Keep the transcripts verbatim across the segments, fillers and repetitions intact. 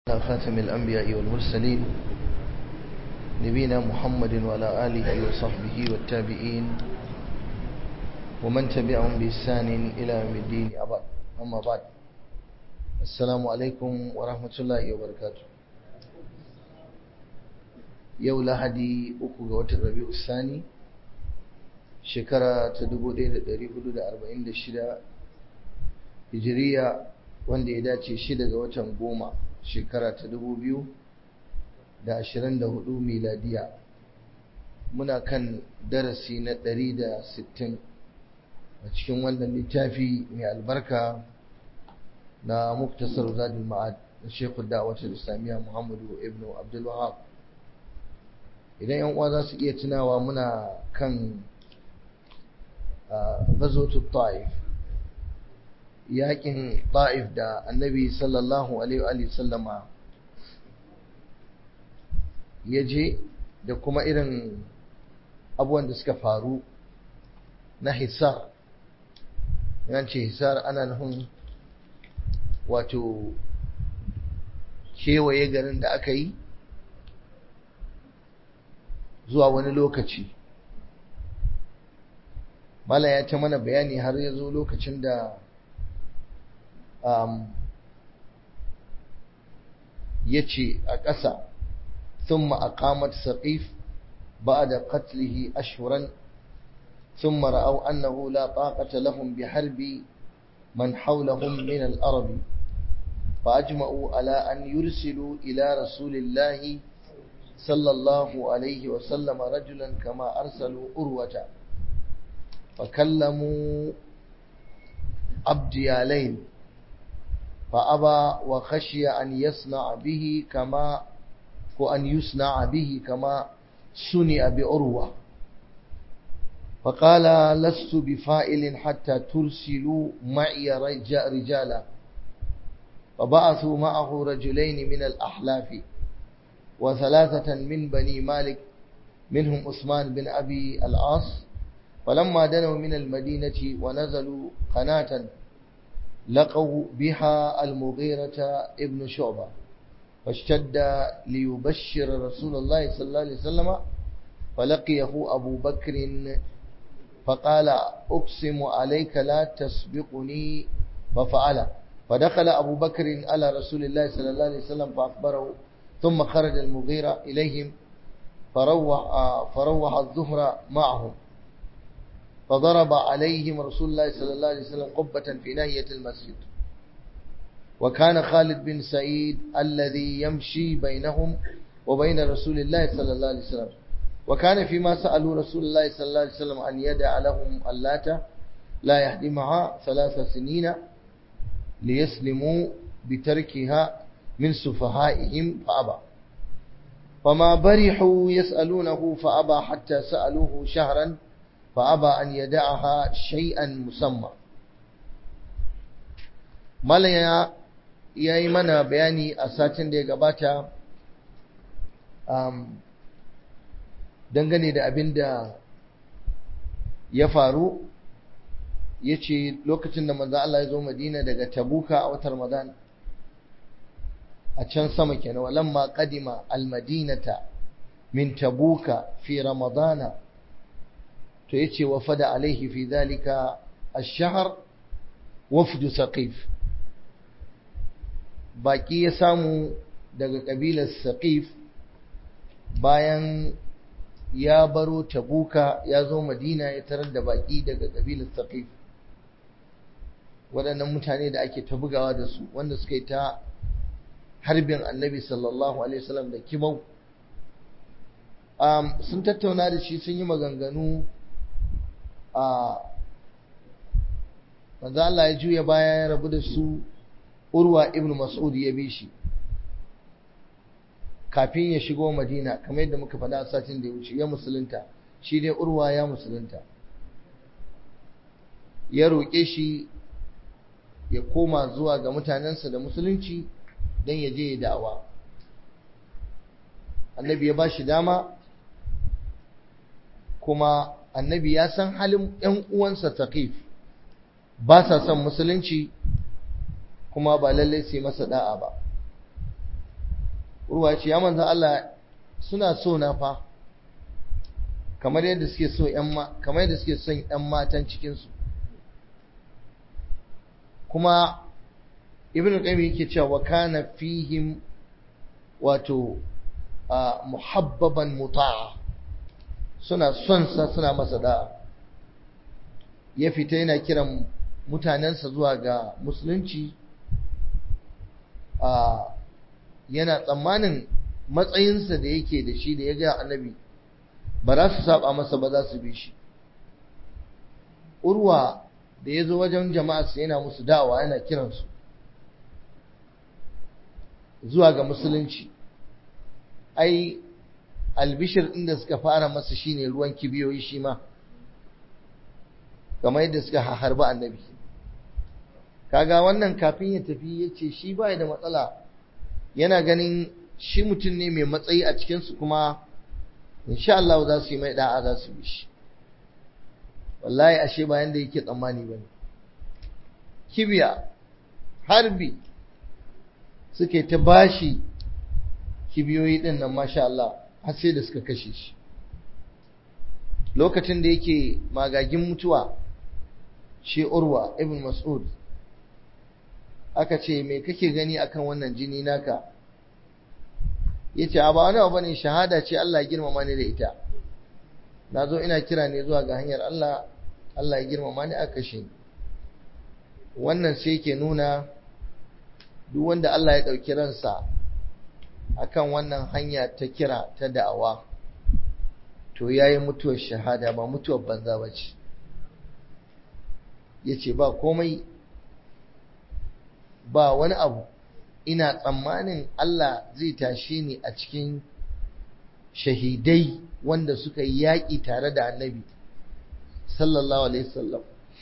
خاتم الأنبياء والمرسلين نبينا محمد وعلى آله وصحبه والتابعين ومن تبعهم بإحسان إلى يوم الدين أما بعد السلام عليكم ورحمة الله وبركاته. يوم لحدي أكو الربيع الثاني شكرا تدبو دير دري حدود أربعين دشدا هجرية wanda ya dace shida ga watan goma shekara ta dubu biyu da ashirin da hudu miladiya. Muna kan darasi na ɗari da sittin a cikin wannan littafi mai albarka na muktasar zadul ma'ad na shekul da'awatul islamiyya muhammadu ibn abdul wahab. Idan yan uwa za su iya tunawa muna kan ghazwatul ta'if, yakin ta'if da annabi sallallahu alaihi wa sallama ya je da kuma irin abubuwan da suka faru na hisar. Yan ce hisar ana nufin wato kewaye garin da aka yi zuwa wani lokaci. Mala ya ta mana bayani har ya zo lokacin da Um, yace a ƙasa thumma aqamat saqif ba'da qatlihi ashhuran thumma ra'aw annahu la taqata lahum biharbi man hawlahum min al-arab فأجمعوا على أن يرسلوا إلى رسول الله صلى الله عليه وسلم رجلا كما أرسلوا أروة فكلموا عبد يالين فأبى وخشي أن يصنع به كما وأن يصنع به كما صنع بأروة فقال لست بفائل حتى ترسلوا معي رجالا فبعثوا معه رجلين من الأحلاف وثلاثة من بني مالك منهم عثمان بن أبي العاص فلما دنوا من المدينة ونزلوا قناة لقوا بها المغيرة ابن شعبة فاشتد ليبشر رسول الله صلى الله عليه وسلم فلقيه أبو بكر فقال أقسم عليك لا تسبقني ففعل فدخل أبو بكر على رسول الله صلى الله عليه وسلم فأخبره ثم خرج المغيرة إليهم فروح, فروح الظهر معهم فضرب عليهم رسول الله صلى الله عليه وسلم قبة في ناحية المسجد. وكان خالد بن سعيد الذي يمشي بينهم وبين رسول الله صلى الله عليه وسلم. وكان فيما سألوا رسول الله صلى الله عليه وسلم أن يدع لهم اللات لا يهدمها ثلاث سنين ليسلموا بتركها من سفهائهم فأبى. فما برحوا يسألونه فأبى حتى سألوه شهرا فأبى أن يدعها شيئا مسمى. Malaya ya yi mana bayani a satin da ya gabata um, dangane da abin da ya faru. Ya ce lokacin da manzo Allah ya zo Madina daga Tabuka a watan Ramadan, a can sama kenan, walamma qadima al-madinata min Tabuka fi Ramadana, to yace wafada alaihi fi dhalika ash-shahr wafdu Saqif. Baki ya samu daga kabilar Saqif bayan ya baro Tabuka ya zo Madina, ya tarar da baki daga kabilar Saqif, waɗannan mutane da ake ta bugawa da su, wanda suka yi ta harbin Annabi sallallahu alaihi wasallam da kibau. um, sun tattauna da shi, sun yi maganganu. a manzo Allah ya juya baya ya rabu da su. Urwa ibn Mas'ud ya bi shi kafin ya shigo Madina, kamar yadda muka faɗa a satin da ya wuce, ya musulunta. Shi dai Urwa ya musulunta, ya roƙe shi ya koma zuwa ga mutanensa da musulunci don ya je ya da'awa. Annabi ya ba shi dama, kuma annabi ya san halin ‘yan uwansa Saqif, ba sa son musulunci kuma ba lallai sai masa da'a ba. urwa ce ya manzan Allah suna so na fa kamar yadda suke so ƴan ma kamar yadda suke son ƴan matan cikin su kuma ibnu qayyim yake cewa wa kana fihim wato muhabbaban muta'a suna son sa suna masa da'a ya fita yana kiran mutanensa zuwa ga musulunci a yana tsammanin matsayinsa da yake da shi da ya ga annabi ba za su saba masa ba za su bi shi urwa da ya zo wajen jama'arsa yana musu da'awa yana kiransu zuwa ga musulunci ai albishir inda suka fara masa shine ruwan kibiyoyi shi ma kamar yadda suka harba annabi kaga wannan kafin ya tafi yace shi bai da matsala yana ganin shi mutum ne mai matsayi a cikin su kuma insha Allah za su yi mai da'a za su bi shi wallahi ashe ba yanda yake tsammani bane kibiya harbi suke ta bashi kibiyoyi din nan masha Allah har sai da suka kashe shi lokacin da yake magagin mutuwa shi Urwa ibn Mas'ud aka ce me kake gani akan wannan jini naka yace a ba wani abu bane shahada ce Allah ya girmama ni da ita nazo ina kira ne zuwa ga hanyar Allah Allah ya girmama ni aka kashe ni wannan sai yake nuna duk wanda Allah ya dauki ransa akan wannan hanya ta kira ta da'awa to yayi mutuwar shahada ba mutuwar banza bace yace ba komai ba wani abu ina tsammanin Allah zai tashe ni a cikin shahidai wanda suka yi yaƙi tare da annabi sallallahu alaihi wasallam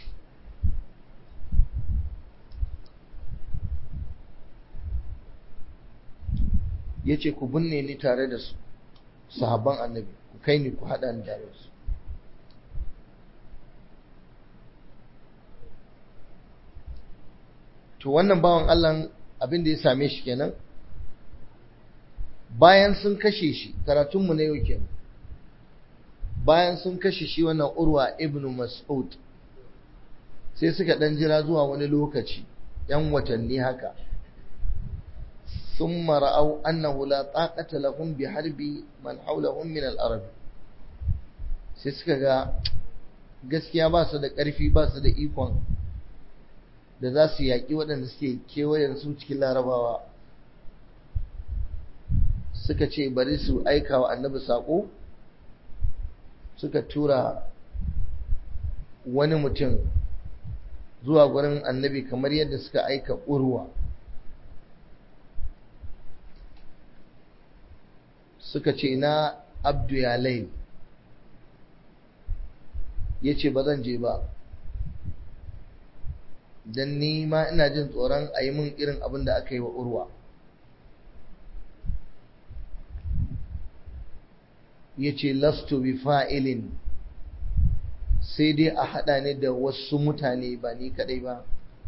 yace ku binne ni tare da su sahabban annabi ku kai ni ku hada ni da su to wannan bawan Allah abin da ya same shi kenan bayan sun kashe shi karatun mu na yau kenan bayan sun kashe shi wannan Urwa ibn Mas'ud sai suka dan jira zuwa wani lokaci yan watanni haka ثم رأوا أنه لا طاقة لهم بحرب من حولهم من العرب sai suka ga gaskiya ba su da ƙarfi ba su da ikon da za su yaƙi waɗanda suke kewayen su cikin larabawa suka ce bari su aika wa annabi saƙo suka tura wani mutum zuwa gurin annabi kamar yadda suka aika Urwa suka ce na abdu ya lail ya ce ba zan je ba don ni ma ina jin tsoron a yi min irin abin da aka yi wa Urwa ya ce lastu bi fa'ilin sai dai a haɗa ni da wasu mutane ba ni kaɗai ba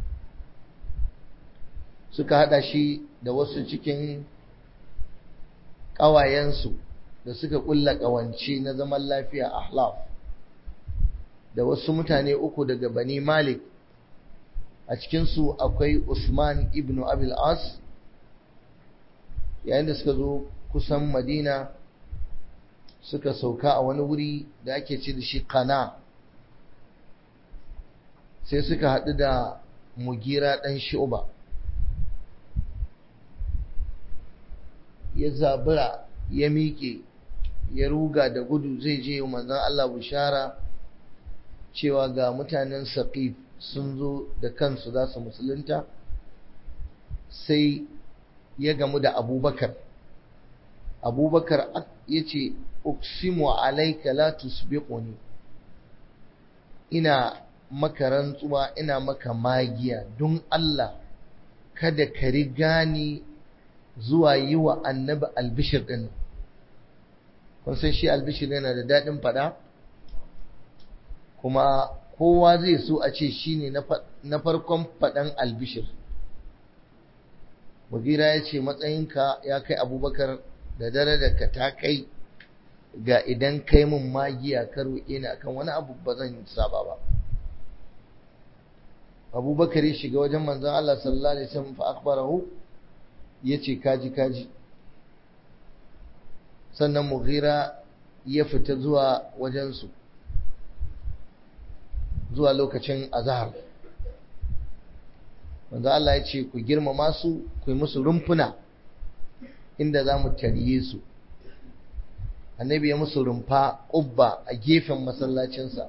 suka haɗa shi da wasu cikin ƙawayensu da suka ƙulla ƙawance na zaman lafiya ahlaf da wasu mutane uku daga Bani Malik a cikinsu akwai Usman ibn Abil As yayin da suka zo kusan Madina suka sauka a wani wuri da ake ce da shi Qana sai suka haɗu da Mugira ɗan Shu'ba ya zabura ya miƙe ya ruga da gudu zai je manzon Allah bushara cewa ga mutanen Saqif sun zo da kansu za su musulunta sai ya gamu da Abubakar Abubakar yace uksimu alayka la tusbiquni ina maka rantsuwa ina maka magiya don Allah kada ka riga ni zuwa yi wa annabi albishir din kun san shi albishir yana da dadin fada kuma kowa zai so a ce shine na farkon fadan albishir Mughira ya ce matsayinka ya kai Abubakar da darajarka ta kai ga idan kai mun magiya ka roƙe ni akan wani abu ba zan saba ba. Abubakar ya shiga wajen manzon Allah sallallahu alaihi wasallam fa akhbarahu, yace kaji kaji. Sannan Mughira ya fita zuwa wajensu zuwa lokacin azhar. Manzon Allah ya ce ku girmama su, ku yi musu rumfuna inda za mu tariye su. Annabi ya musu rumfa ƙubba a gefen masallacinsa.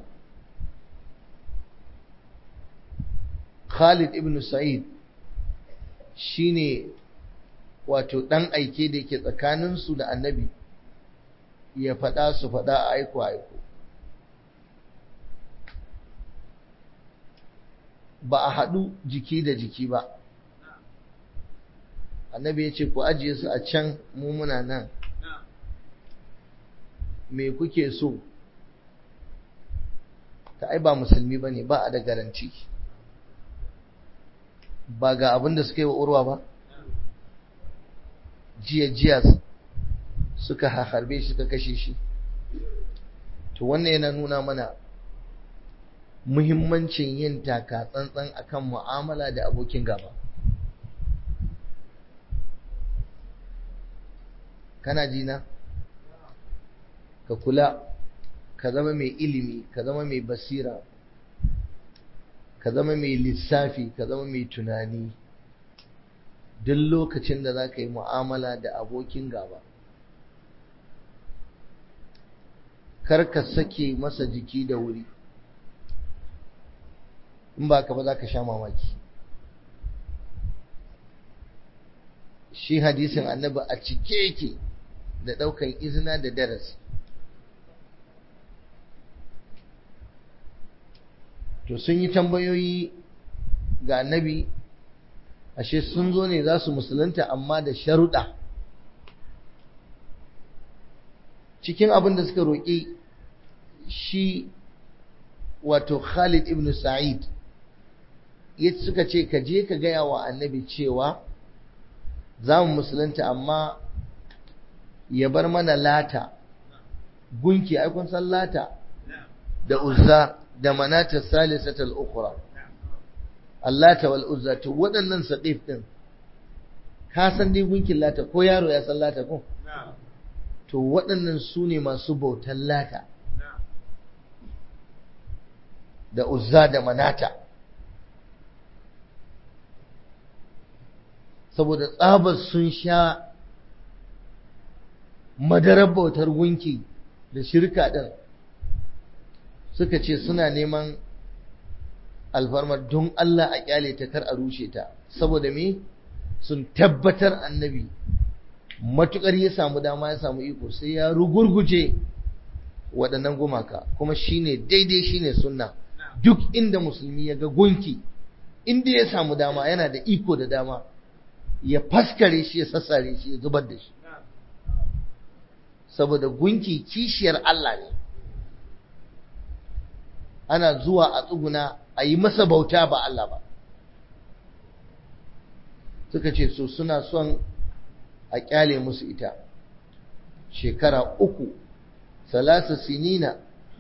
Khalid ibn Sa'id shine wato ɗan aike da yake tsakaninsu da annabi, ya faɗa su faɗa a aiko aiko. Ba a haɗu jiki da jiki ba. Annabi ya ce ku ajiye su a can, mu muna nan. Me kuke so? Ta ai ba musulmi ba ne, ba a da garanti. Ba ga abin da suka yi wa Urwa ba? Jiya jiya suka harbe shi, suka kashe shi. To wannan yana nuna mana muhimmancin yin taka tsantsan akan mu'amala da abokin gaba. Kana ji na? Ka kula, ka zama mai ilimi, ka zama mai basira, ka zama mai lissafi, ka zama mai tunani duk lokacin da za ka yi mu'amala da abokin gaba. Kar ka sake masa jiki da wuri, in ba ka ba za ka sha mamaki. Shi hadisin annabi a cike yake da ɗaukan izina da darasi. To sun yi tambayoyi ga annabi, ashe sun zo ne za su musulunta amma da sharuɗa. Cikin abin da suka roƙi shi wato Khalid ibn Sa'id, suka ce ka je ka gaya wa annabi cewa za mu musulunta amma ya bar mana Lata, gunki, ai kun san Lata da Uzza da Manata Salisatul Ukhra, Allata wal Uzza. To waɗannan Saqif din, ka san dai gunkin Lata, ko yaro ya san Lata ko? To waɗannan su ne masu bautan Lata da Uzza da Manata. Saboda tsabar sun sha madarar bautar gunki da shirka ɗin, suka ce suna neman alfarmar don Allah a kyale ta, kar a rushe ta. Saboda me? Sun tabbatar annabi matukar ya samu dama, ya samu iko, sai ya rugurguje waɗannan gumaka. Kuma shine daidai, shine sunna. Duk inda musulmi ya ga gunki, inda ya samu dama, yana da iko da dama, ya faskare shi, ya sassare shi, ya zubar da shi. Saboda gunki kishiyar Allah ne. Ana zuwa a tsuguna a yi masa bauta ba Allah ba. Suka ce so suna son a kyale musu ita shekara uku, salasa sinina,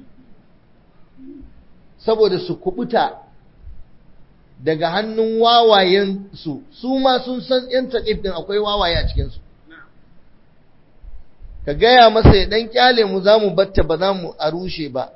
saboda su kubuta daga hannun wawayen su. Su ma sun san yan taƙif din akwai wawaye a cikinsu. Ka gaya masa ya ɗan kyale mu, za mu batta, ba za mu a rushe ba.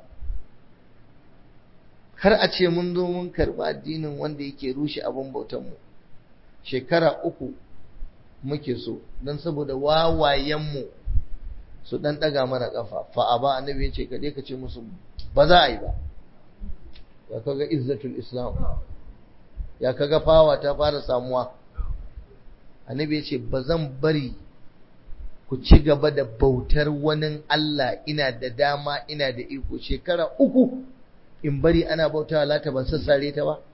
Har a ce mun zo mun karɓi addinin wanda yake rushe abin bautanmu. Shekara uku muke so, don saboda wawayenmu su ɗan ɗaga mana ƙafa. Fa'a ba, annabi ya ce ka je ka ce musu ba za a yi ba. Ya kaga izzatul Islam, ya kaga fawa ta fara samuwa. Annabi ya ce ba zan bari ku ci gaba da bautar wani Allah, ina da dama, ina da iko. Shekara uku in bari ana bautawa Lata, ban sassare ta ba?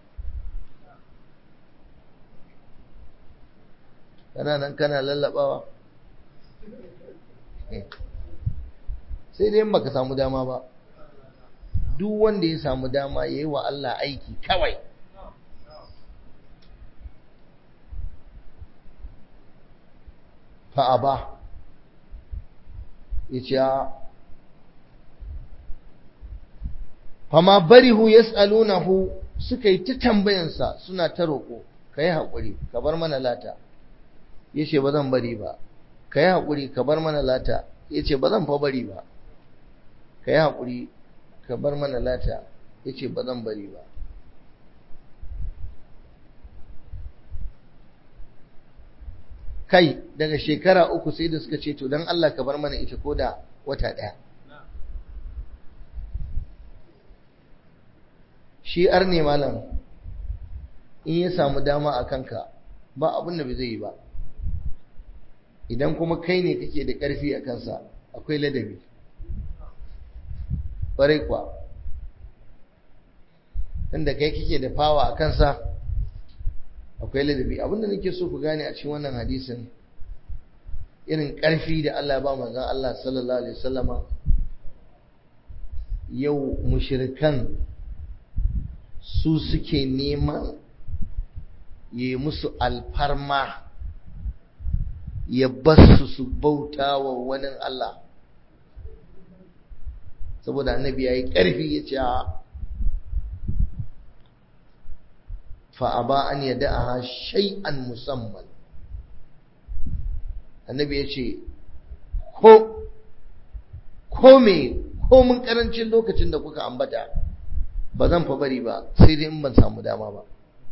Kana nan kana lallabawa, sai dai in baka samu dama ba. Duk wanda ya samu dama ya yi wa Allah aiki kawai. fa'aba ya ce fama barihu yas'alunahu suka yi ta tambayansa suna ta roƙo ka yi haƙuri ka bar mana lata ya ce ba zan bari ba ka yi haƙuri ka bar mana lata ya ce ba zan fa bari ba ka yi haƙuri ka bar mana lata ya ce ba zan bari ba kai daga shekara uku sai da suka ce to don Allah ka bar mana ita ko da wata ɗaya shi arne malam in ya samu dama a kanka ba abin da bai zai yi ba idan kuma kai ne kake da ƙarfi a kansa akwai ladabi ƙwarai kuwa tunda kai kake da fawa a kansa akwai ladabi abinda nake so ku gane a cikin wannan hadisin irin ƙarfi da Allah ba manzon Allah sallallahu alaihi wasallama yau mushrikan su suke neman yi musu alfarma ya basu su bauta wa wani Allah saboda annabi yayi ƙarfi ya ce fa aba an yada'aha shay'an musamman annabi ya ce ko ko me ko mun karancin lokacin da kuka ambata ba zan fa bari ba sai dai in ban samu dama ba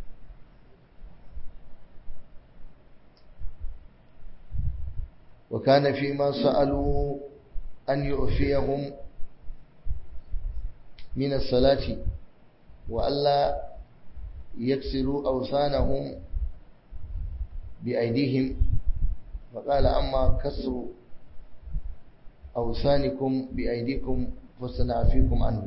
wa kana fi ma sa'alu an yu'fiyahum min as-salati wa alla yaksiru awsanahum bi aydihim wa qala amma kasru awsanikum bi aydikum fasanafikum anhu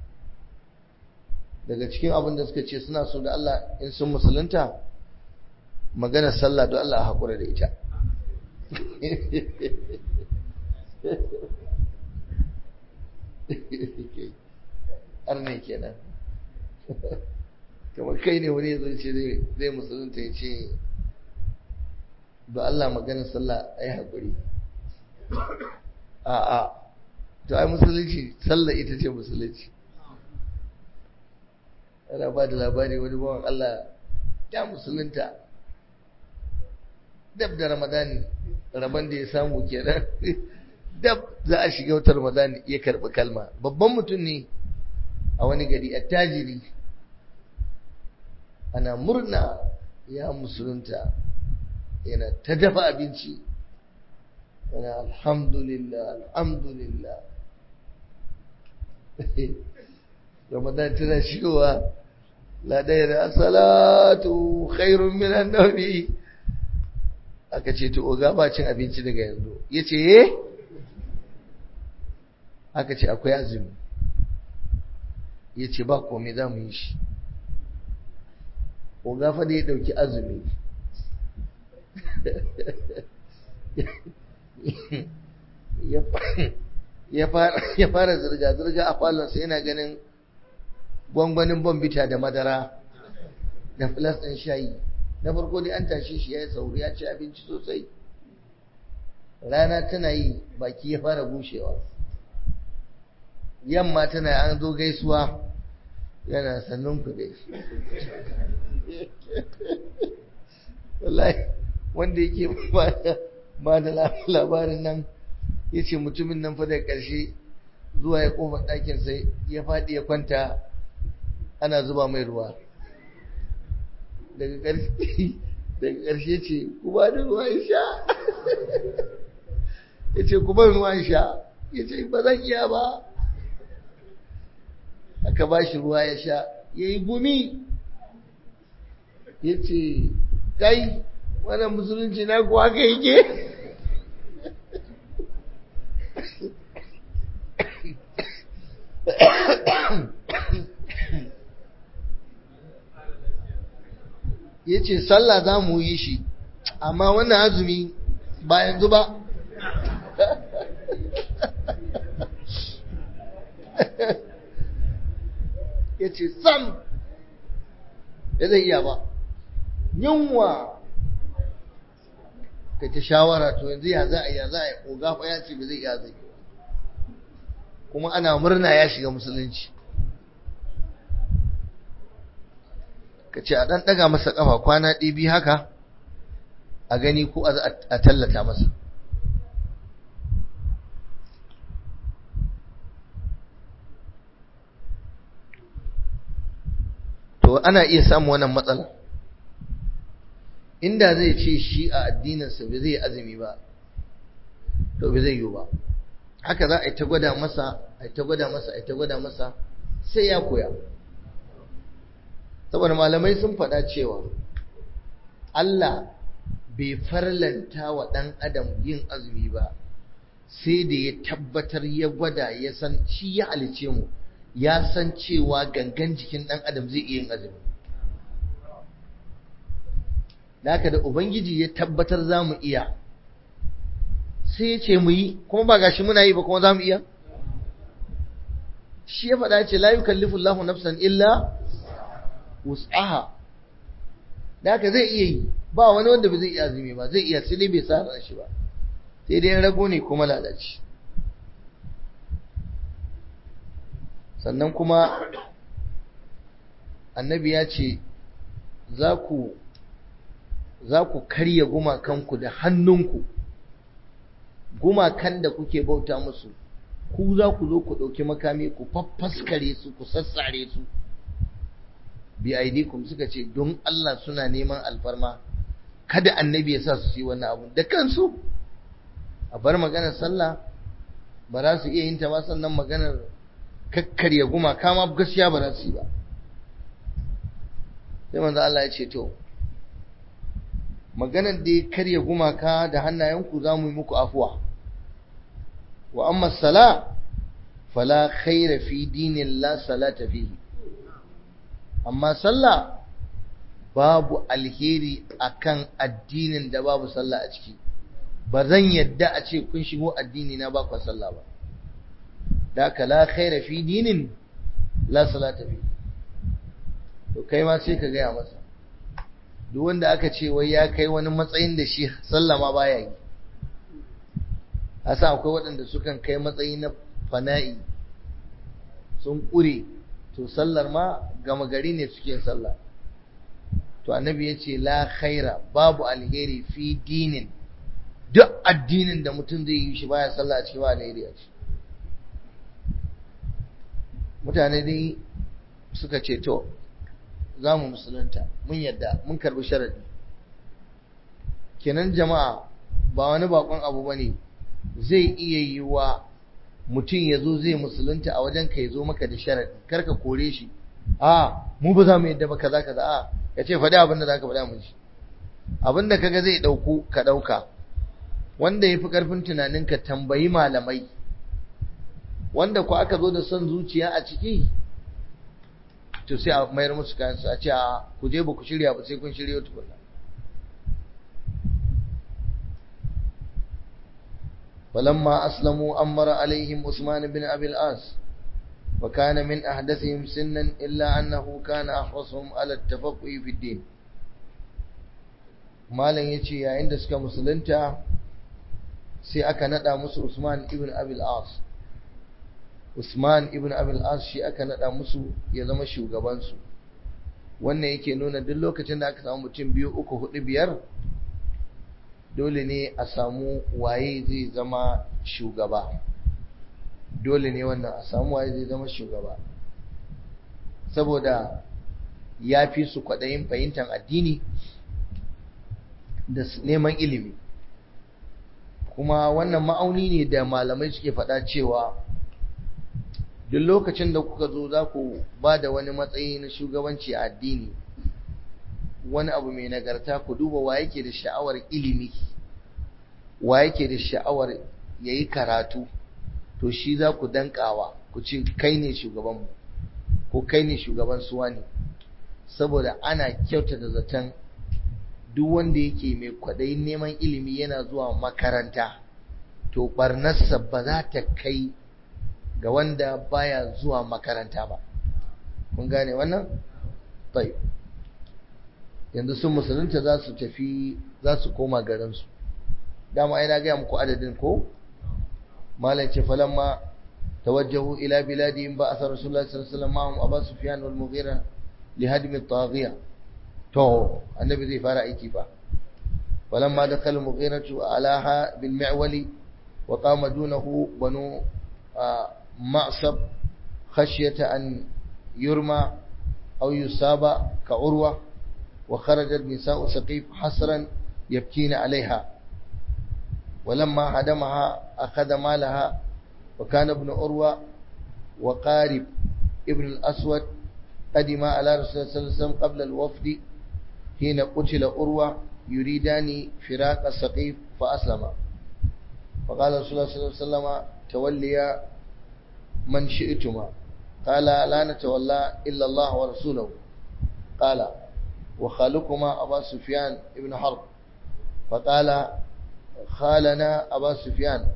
daga cikin abin da suka ce suna so da Allah in sun musulunta magana sallah don Allah a haƙura da ita arne kenan kamar kai ne wani zai ce zai musulunta ya ce da Allah magana sallah a yi haƙuri a'a to ai musulunci sallah ita ce musulunci ana ba da labari wani bawan Allah ya musulunta dab da ramadani rabon da ya samu kenan dab za a shiga wata ramadani ya karɓi kalma babban mutum ne a wani gari attajiri ana murna ya musulunta yana ta dafa abinci yana alhamdulillah alhamdulillah ramadan tana shigowa la daira salatu khairun minan nawmi aka ce to oga ba cin abinci daga yanzu yace eh aka ce akwai azumi yace ba komai za mu yi shi oga fa da ya dauki azumi ya fara ya fara zirga zirga a falon sai yana ganin gwangwanin bombita da madara da flas ɗin shayi na farko dai an tashi shi ya yi sauri ya ci abinci sosai rana tana yi baki ya fara bushewa yamma tana an zo gaisuwa yana sannun ku dai wallahi wanda yake ba da labarin nan ya ce mutumin nan fa da ƙarshe zuwa ya koma ɗakin sai ya faɗi ya kwanta ana zuba mai ruwa daga ƙarshe ce ku ba da ruwa ya sha ya ce ku ba ruwa ya sha ya ce ba zan iya ba aka ba shi ruwa ya sha ya yi gumi ya ce kai wannan musulunci na kuwa ka yake ya ce sallah za mu yi shi amma wannan azumi ba yanzu ba ya ce sam ya zai iya ba yunwa kai ta shawara to yanzu ya za a ya za a oga fa ya ce ba zai iya zai kuma ana murna ya shiga musulunci ka ce a ɗan ɗaga masa ƙafa kwana ɗibi haka a gani ko a tallata masa to ana iya samun wannan matsala inda zai ce shi a addininsa ba zai azumi ba to ba zai yi ba haka za a yi ta gwada masa a yi ta gwada masa a yi ta gwada masa sai ya koya saboda malamai sun faɗa cewa Allah bai farlanta wa ɗan adam yin azumi ba sai da ya tabbatar ya gwada ya san shi ya halice mu ya san cewa gangan jikin ɗan adam zai iya yin azumi da haka da ubangiji ya tabbatar za mu iya sai ya ce mu yi kuma ba gashi muna yi ba kuma za mu iya shi ya faɗa ce la yukallifu Allahu nafsan illa wus'aha da haka zai iya yi ba wani wanda ba zai iya azumi ba zai iya sai dai bai sa ran shi ba sai dai rago ne kuma lalaci sannan kuma annabi ya ce za ku za ku karya gumakanku da hannunku gumakan da kuke bauta musu ku za ku zo ku ɗauki makami ku faffaskare su ku sassare su bi aidikum suka ce don Allah suna neman alfarma kada annabi ya sa su yi wannan abu da kansu a bar maganar sallah ba za su iya yin ta ba sannan maganar kakkarya gumaka ma gaskiya ba za su yi ba sai manzo Allah ya ce to maganar da ya karya gumaka da hannayenku za mu yi muku afuwa wa amma sala fala khaira fi dinin la salata fihi amma sallah babu alheri akan addinin da babu sallah a ciki ba zan yadda a ce kun shigo addini na ba ku sallah ba da ka la khaira fi dinin la salata fihi to kai ma sai ka gaya masa duk wanda aka ce wai ya kai wani matsayin da shi sallah ma baya yi asa akwai waɗanda sukan kai matsayi na fana'i sun ƙure to sallar ma gama gari ne suke sallah to annabi ya ce la khaira babu alheri fi dinin duk addinin da mutum zai yi shi baya sallah a cikin ba alheri a ciki mutane dai suka ce to za mu musulunta mun yadda mun karbi sharadi kenan jama'a ba wani bakon abu bane zai iya yi wa mutum ya zo zai musulunta a wajen ka ya zo maka da sharadi karka kore shi a mu ba za mu yadda ba kaza kaza a ya ce faɗi abin da za ka faɗa mu ji abin da kaga zai ɗauku ka ɗauka wanda ya fi ƙarfin tunaninka tambayi malamai wanda ku aka zo da son zuciya a ciki to sai a mayar musu kayansu a ce a ku je ba ku shirya ba sai kun shirya tukunna falamma aslamu amara alaihim usman bin abi al-as wa kana min ahdathihim sinnan illa annahu kana ahwasuhum ala at-tafaqquh fi ad-din malan yace yayin da suka musulunta sai aka nada musu usman ibn abi al-as Usman ibn Abi al-As shi aka nada musu ya zama shugaban su wannan yake nuna duk lokacin da aka samu mutum biyu uku hudu biyar dole ne a samu waye zai zama shugaba dole ne wannan a samu waye zai zama shugaba saboda ya fi su kwadayin fahimtar addini da neman ilimi kuma wannan ma'auni ne da malamai suke faɗa cewa duk lokacin da kuka zo za ku ba da wani matsayi na shugabanci a addini wani abu mai nagarta ku duba wa yake da sha'awar ilimi wa yake da sha'awar ya yi karatu to shi za ku dankawa ku ce kai ne shugabanmu ko kai ne shugaban suwa ne saboda ana kyautata zaton duk wanda yake mai kwaɗayin neman ilimi yana zuwa makaranta to barnarsa ba za ta kai ga wanda baya zuwa makaranta ba kun gane wannan tayi yanzu sun musulunta za su tafi za su koma garinsu dama ina ga muku adadin ko malan ce falamma tawajjahu ila biladihim ba asar rasulullahi sallallahu alaihi wasallam ma'hum abu sufyan wal mughira li hadmi at-taghiya to annabi zai fara aiki fa falamma dakhala mughiratu alaha bil mi'wali wa qama dunahu banu ma'sab khashyata an yurma aw yusaba ka urwa wa kharajat nisa'u saqif hasran yabkina alaiha ولما هدمها أخذ مالها وكان ابن أروى وقارب ابن الأسود قدم على رسول الله صلى الله عليه وسلم قبل الوفد حين قتل أروى يريدان فراق السقيف فأسلم فقال رسول الله صلى الله عليه وسلم توليا من شئتما قال لا نتولى إلا الله ورسوله قال وخالكما أبا سفيان ابن حرب فقال خالنا أبا سفيان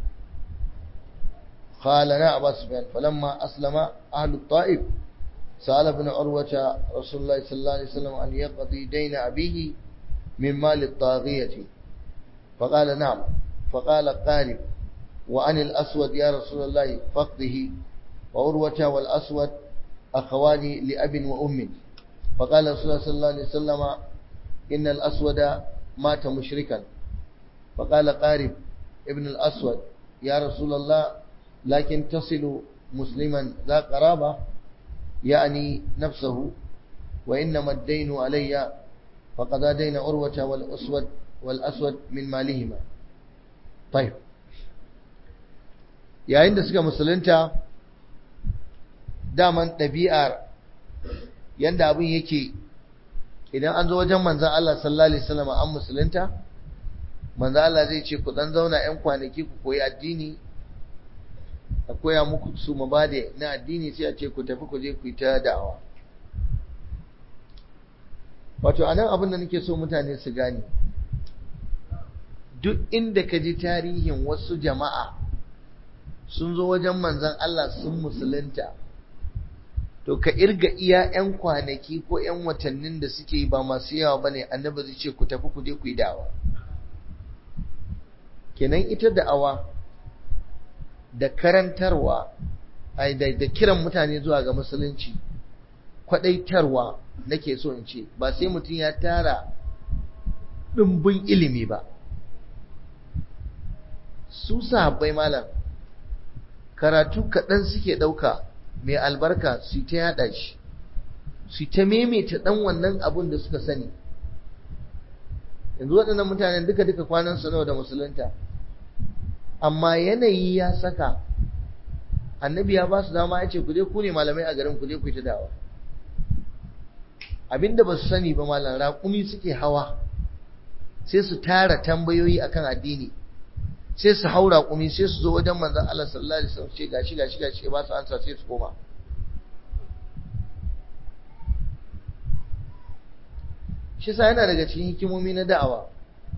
خالنا أبا سفيان فلما أسلم أهل الطائف سأل ابن عروة رسول الله صلى الله عليه وسلم أن يقضي دين أبيه من مال الطاغية فقال نعم فقال قارب وأن الأسود يا رسول الله فقده وعروة والأسود أخواني لأب وأم فقال رسول الله صلى الله عليه وسلم إن الأسود مات مشركا فقال قارب ابن الأسود يا رسول الله لكن تصل مسلما ذا قرابة يعني نفسه وإنما الدين علي فقضى دين عروة والأسود والأسود من مالهما طيب yayin da suka musulunta daman ɗabi'ar yanda abin yake idan an zo wajen manzon Allah sallallahu alaihi wasallam an musulunta manzon Allah zai ce ku dan zauna ƴan kwanaki ku koyi addini a koya muku su mabade na addini sai a ce ku tafi ku je ku yi ta da'awa wato anan abin da nake so mutane su gane duk inda ka ji tarihin wasu jama'a sun zo wajen manzon Allah sun musulunta to ka irga iya ƴan kwanaki ko ƴan watannin da suke yi ba masu yawa bane annabi zai ce ku tafi ku je ku yi da'awa kenan ita da'awa da karantarwa ai da, da kiran mutane zuwa ga musulunci kwadaitarwa nake so in ce ba sai mutum ya tara dimbin ilimi ba su sahabbai malam karatu kaɗan suke ɗauka mai albarka su ta yaɗa shi su ta maimaita ɗan wannan abun da suka sani yanzu waɗannan mutanen duka-duka kwanan su nawa da musulunta amma yanayi ya saka annabi ya ba su dama ya ce ku je ku ne malamai a garin ku je ku yi ta dawa abinda ba su sani ba malam raƙumi suke hawa sai su tara tambayoyi akan addini sai su haura kumi sai su zo wajen manzon Allah sallallahu alaihi wasallam ce gashi gashi gashi ba su ansa sai su koma shi sa yana daga cikin hikimomi na da'awa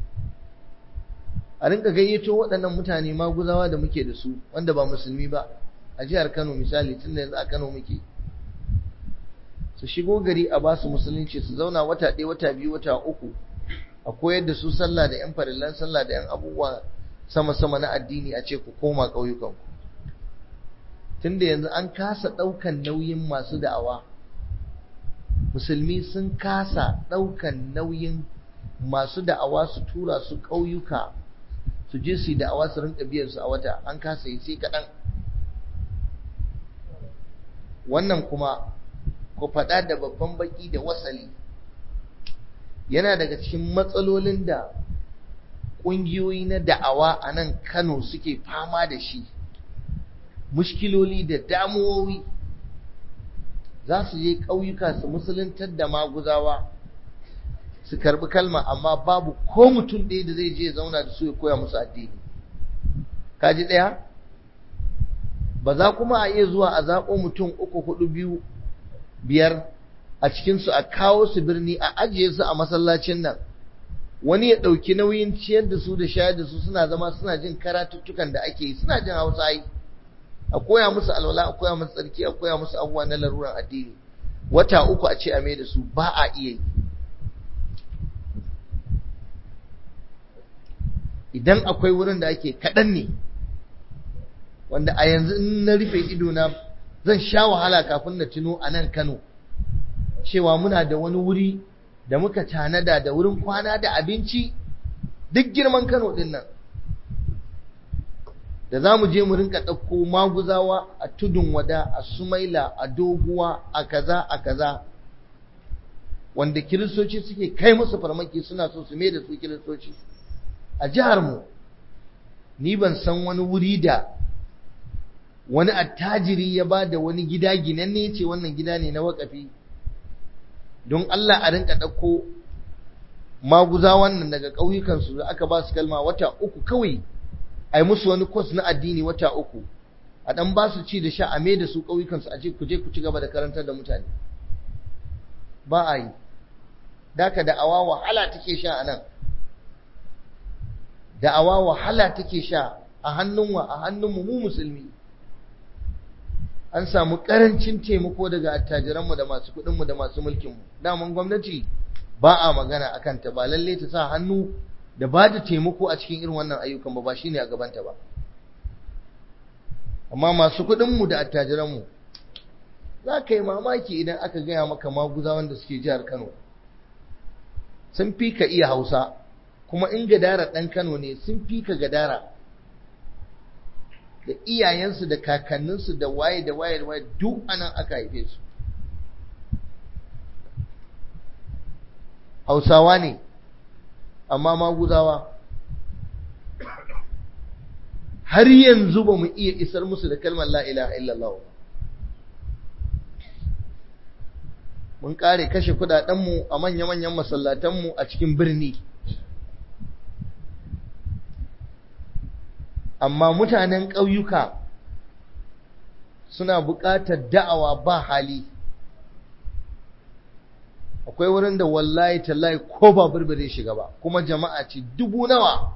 a rinka gayyato waɗannan mutane maguzawa da muke da su wanda ba musulmi ba a jihar Kano misali tunda yanzu a Kano muke su shigo gari a ba su musulunci su zauna wata ɗaya wata biyu wata uku a koyar da su sallah da yan farillan sallah da yan abubuwa sama-sama na addini a ce ku koma ƙauyukanku tunda yanzu an kasa ɗaukan nauyin masu da'awa musulmi sun kasa ɗaukan nauyin masu da'awa su tura su ƙauyuka su je su yi da'awa su rinka biyan su a wata an kasa yi sai kaɗan wannan kuma ku faɗa da babban baƙi da wasali yana daga cikin matsalolin da ƙungiyoyi na da'awa a nan Kano suke fama da shi mushkiloli da damuwowi za su je ƙauyuka su musuluntar da maguzawa su karɓi kalma amma babu ko mutum ɗaya da zai je zauna da su ya koya musu addini kaji ɗaya ba za kuma a iya zuwa a zaɓo mutum uku hudu biyu biyar a cikinsu a kawo su birni a ajiye su a masallacin nan wani ya ɗauki nauyin ciyar da su da shayar da su suna zama suna jin karatuttukan da ake yi suna jin hausa ai a koya musu alwala a koya musu tsarki a koya musu abubuwa na laruran addini wata uku a ce a mai da su ba a iya yi idan akwai wurin da ake kaɗan ne, wanda a yanzu in na rufe idona zan sha wahala kafin na tuno a nan Kano cewa muna da wani wuri da muka tanada da wurin kwana da abinci duk girman Kano din nan, da za mu je mu rinka ɗauko maguzawa a tudun wada, a Sumaila, a Doguwa, a kaza a kaza, wanda kiristoci suke kai musu farmaki suna so su mai da su kiristoci a jihar mu. Ni ban san wani wuri da wani attajiri ya ba da wani gida ginanne ce wannan gida ne na waƙafi don Allah a rinka ɗauko maguzawan nan daga ƙauyukansu da aka ba su kalma wata uku kawai, a yi musu wani kwas na addini wata uku, a ɗan ba su ci da sha, a mai da su ƙauyukansu, a ce ku je ku ci gaba da karantar da mutane. Ba a yi. Daka da'awa wahala take sha a nan, da'awa wahala take sha a hannun wa a hannun mu musulmi. An samu ƙarancin taimako daga attajiranmu da masu kuɗinmu da masu mulkinmu. Daman gwamnati ba a magana a kanta, ba lalle ta sa hannu da ba da taimako a cikin irin wannan ayyukan ba, ba shi ne a gabanta ba. Amma masu kuɗinmu da attajiranmu, za ka yi mamaki idan aka gaya maka maguzawan da suke jihar Kano sun fi ka iya Hausa, kuma in gadara ɗan Kano ne sun fi ka gadara, da iyayensu da kakanninsu da waye da waye da waye duk anan aka haife su. Hausawa ne amma maguzawa. Har yanzu ba mu iya isar musu da kalmar la ilaha illallah. Mun kare kashe kudadenmu a manya-manyan masallatanmu a cikin birni, amma mutanen ƙauyuka suna buƙatar da'awa ba hali. Akwai wurin da wallahi tallahi ko ba burbure shiga ba, kuma jama'a ce dubu nawa.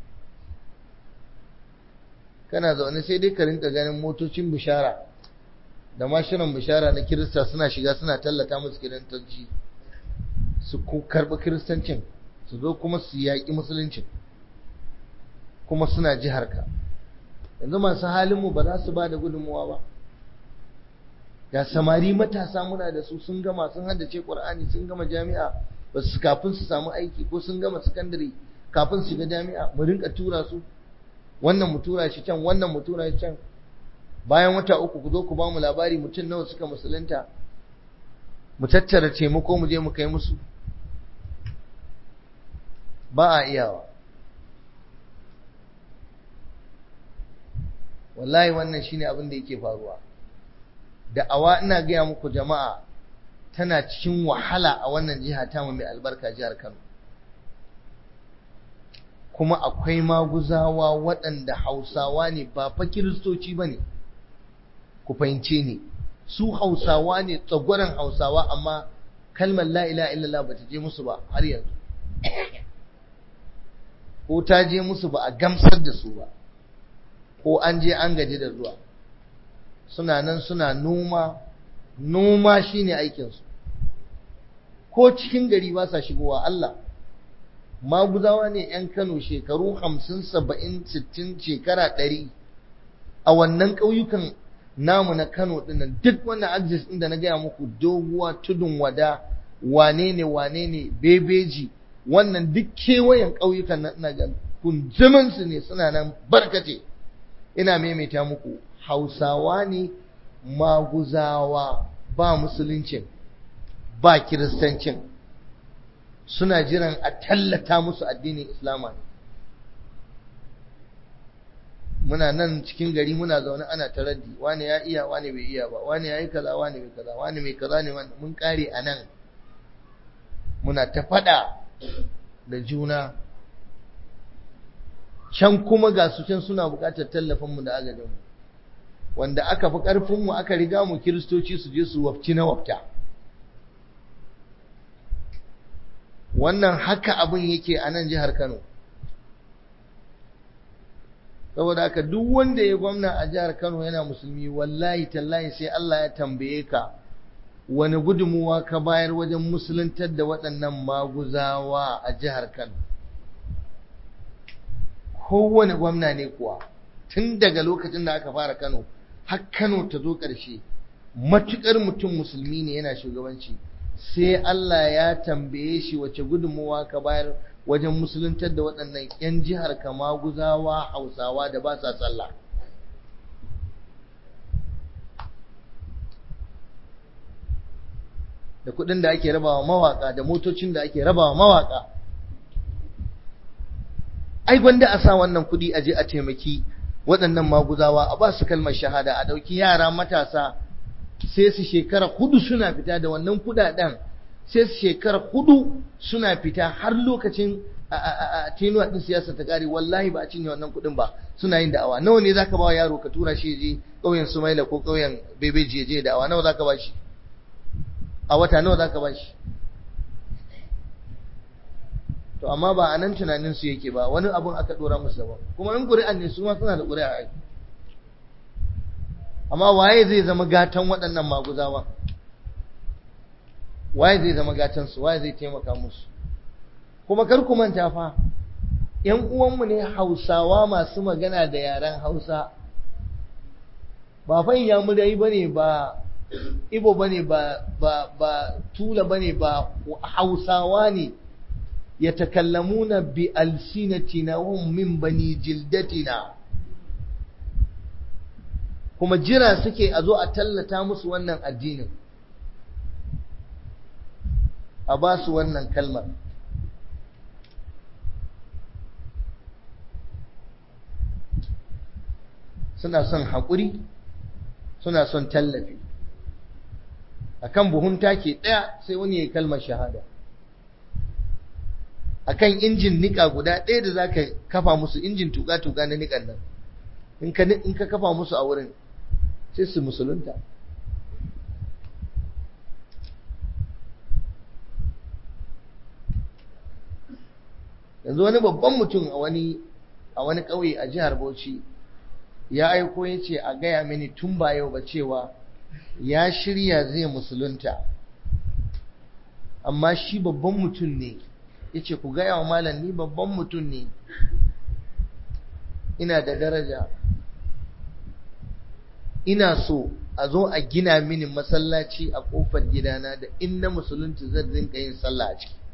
Kana zaune sai dai ka rinka ganin motocin bishara da mashinan bishara na Kirista suna shiga suna tallata musu kiristanci, su karɓi kiristancin, su zo kuma su yaƙi musuluncin, kuma suna jiharka. Yanzu masu halinmu ba za su ba da gudunmuwa ba. Ga samari matasa muna da su, sun gama sun haddace Qur'ani, sun gama jami'a, ba su kafin su samu aiki, ko sun gama sakandare kafin su shiga jami'a, mu rinka tura su, wannan mu tura shi can, wannan mu tura shi can. Bayan wata uku ku zo ku ba mu labari mutum nawa suka musulunta, mu tattara taimako mu je mu kai musu. Ba a iyawa. Wallahi wannan shine abin da yake faruwa. Da'awa ina gaya muku jama'a tana cikin wahala a wannan jiha ta mu mai albarka, jihar Kano. Kuma akwai maguzawa waɗanda Hausawa ne, ba fa Kiristoci bane. Ku fahimce ni, su Hausawa ne, tsagwaron Hausawa, amma kalmar la ilaha illallah bata je musu ba har yanzu. Ko ta je musu ba a gamsar da su ba, ko an je an gaji da zuwa. Suna nan suna noma, noma shine aikinsu. Ko cikin gari ba sa shigowa. Allah, maguzawa ne 'yan Kano shekaru hamsin, saba'in, sittin, shekara ɗari a wannan ƙauyukan namu na Kano dinnan, duk wannan axis ɗin da na gaya muku, Doguwa, Tudun Wada, wane ne wane ne, Bebeji, wannan duk kewayen ƙauyukan nan ina ga kunzumin su ne, suna nan barkate. Ina maimaita muku, Hausawa ne, maguzawa, ba musuluncin ba kiristancin, suna jiran a tallata musu addinin Islama ne. Muna nan cikin gari muna zaune ana taraddi, wani ya iya wani bai iya ba, wani ya yi kaza wani bai kaza, wani mai kaza ne, wani mun kare a nan muna ta faɗa da juna. Can kuma ga su can suna buƙatar tallafinmu da agajinmu, wanda aka fi ƙarfinmu aka riga mu Kiristoci su je su wafci na wafta. Wannan haka abin yake a nan jihar Kano. Saboda haka duk wanda ya gwamna a jihar Kano yana musulmi, wallahi tallahi sai Allah ya tambaye ka wani gudunmuwa ka bayar wajen musuluntar da waɗannan maguzawa a jihar Kano. kowane gwamna ne kuwa tun daga lokacin da aka fara Kano har Kano ta zo ƙarshe, matuƙar mutum musulmi ne yana shugabanci sai Allah ya tambaye shi wace gudunmuwa ka bayar wajen musuluntar da waɗannan 'yan jihar kama guzawa Hausawa da ba sa sallah. Da kuɗin da ake rabawa mawaka da motocin da ake rabawa mawaka, ai gwanda a sa wannan kuɗi a je a taimaki waɗannan maguzawa, a ba su kalmar shahada, a ɗauki yara matasa sai su shekara hudu suna fita da wannan kuɗaɗen, sai su shekara hudu suna fita har lokacin tenuwa ɗin siyasa ta ƙare, wallahi ba a cinye wannan kuɗin ba, suna yin da'awa. Nawa ne zaka ba wa yaro ka tura shi je ƙauyen Sumaila ko ƙauyen Bebeji ya je da'awa? Nawa zaka ba shi a wata? Nawa zaka ba shi? To amma ba a nan tunanin su yake ba, wani abun aka dora musu daban. Kuma in ƙuri'an ne su ma suna da ƙuri'a ai. Amma waye zai zama gatan waɗannan maguzawa? Waye zai zama gatan su? Waye zai taimaka musu? Kuma kar ku manta fa, ƴan uwanmu ne Hausawa masu magana da yaren Hausa. Ba fa Inyamurai bane, ba Ibo bane, ba ba ba Tula bane, ba Hausawa ne. يتكلمون بألسنتنا وهم من بني جلدتنا. kuma jira suke a zo a tallata musu wannan addinin, a ba su wannan kalmar. Suna son haƙuri, suna son tallafi. Akan buhun take ɗaya sai wani ya yi kalmar shahada. Akan injin nika guda ɗaya da zaka kafa musu, injin tuka-tuka na nikan nan, in ka in ka kafa musu a wurin sai su musulunta. Yanzu wani babban mutum a wani a wani ƙauye a jihar Bauchi ya aiko ya ce a gaya mini tun ba yau ba cewa ya shirya zai musulunta, amma shi babban mutum ne. Yace ku gaya wa malam ni babban mutum ne, ina da daraja, ina so a zo a gina mini masallaci a kofar gidana da in na musulunci zan rinka yin sallah a ciki.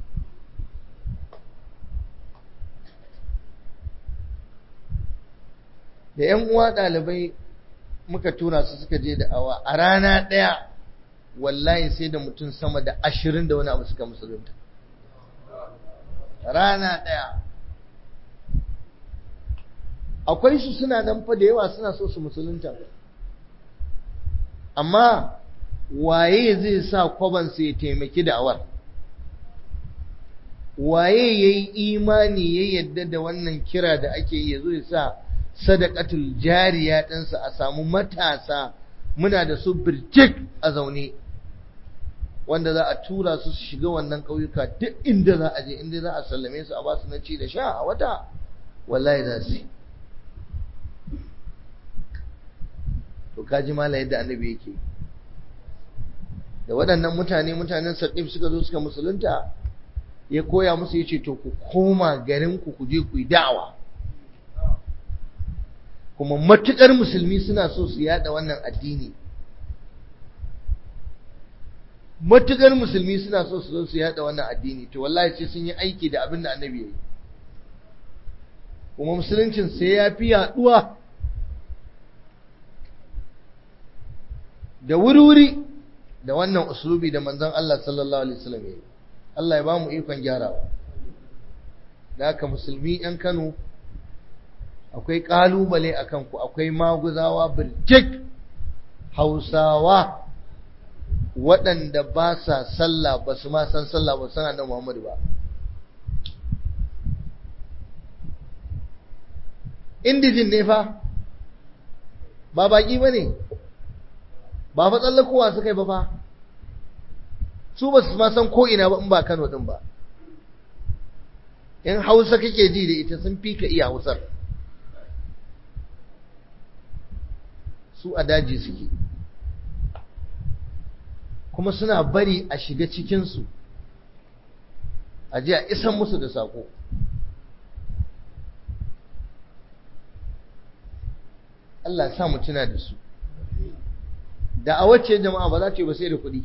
Da ƴan uwa ɗalibai muka tura su suka je da'awa, a rana ɗaya wallahi sai da mutum sama da ashirin da wani abu suka musulunta. Rana ɗaya. Akwai su suna nan fa da yawa suna so su musulunta, amma waye zai sa kwabansa ya taimaki da'awar? Waye ya yi imani ya yadda da wannan kira da ake yi ya zo ya sa sadaqatul jariya ɗinsa a samu matasa, muna da su birjik a zaune, wanda za a tura su su shiga wannan ƙauyuka duk inda za a je, inda za a sallame su a ba su na ci da sha a wata, wallahi za su yi. To kaji mala yadda annabi yake. Da waɗannan mutane mutanen Saqif suka zo suka musulunta, ya koya musu ya ce to ku koma garinku ku je ku yi da'awa. Kuma matuƙar musulmi suna so su yada wannan addini, matuƙar musulmi suna so su zo su yada wannan addini, to wallahi sai sun yi aiki da abin da annabi ya yi. Kuma musuluncin sai ya fi yaduwa da wuri-wuri da wannan uslubi da manzon Allah sallallahu alaihi wasallam ya yi. Allah ya ba mu ikon gyarawa. Da haka musulmi ‘yan Kano, akwai ƙalubale a kanku, akwai maguzawa birjik, Hausawa waɗanda ba sa sallah, ba su ma san sallah, ba san annabi Muhammadu ba. Indijin ne fa, ba baƙi ba ne, ba fa tsallakowa suka yi ba fa, su ba su ma san ko'ina ba in ba Kano ɗin ba. In Hausa kake ji da ita sun fi ka iya Hausar. Su a daji suke, kuma suna bari a shiga cikinsu, a ji a isan musu da saƙo. Allah sa mu tuna da su da'awar ce jama'a ba za ce ba sai da kuɗi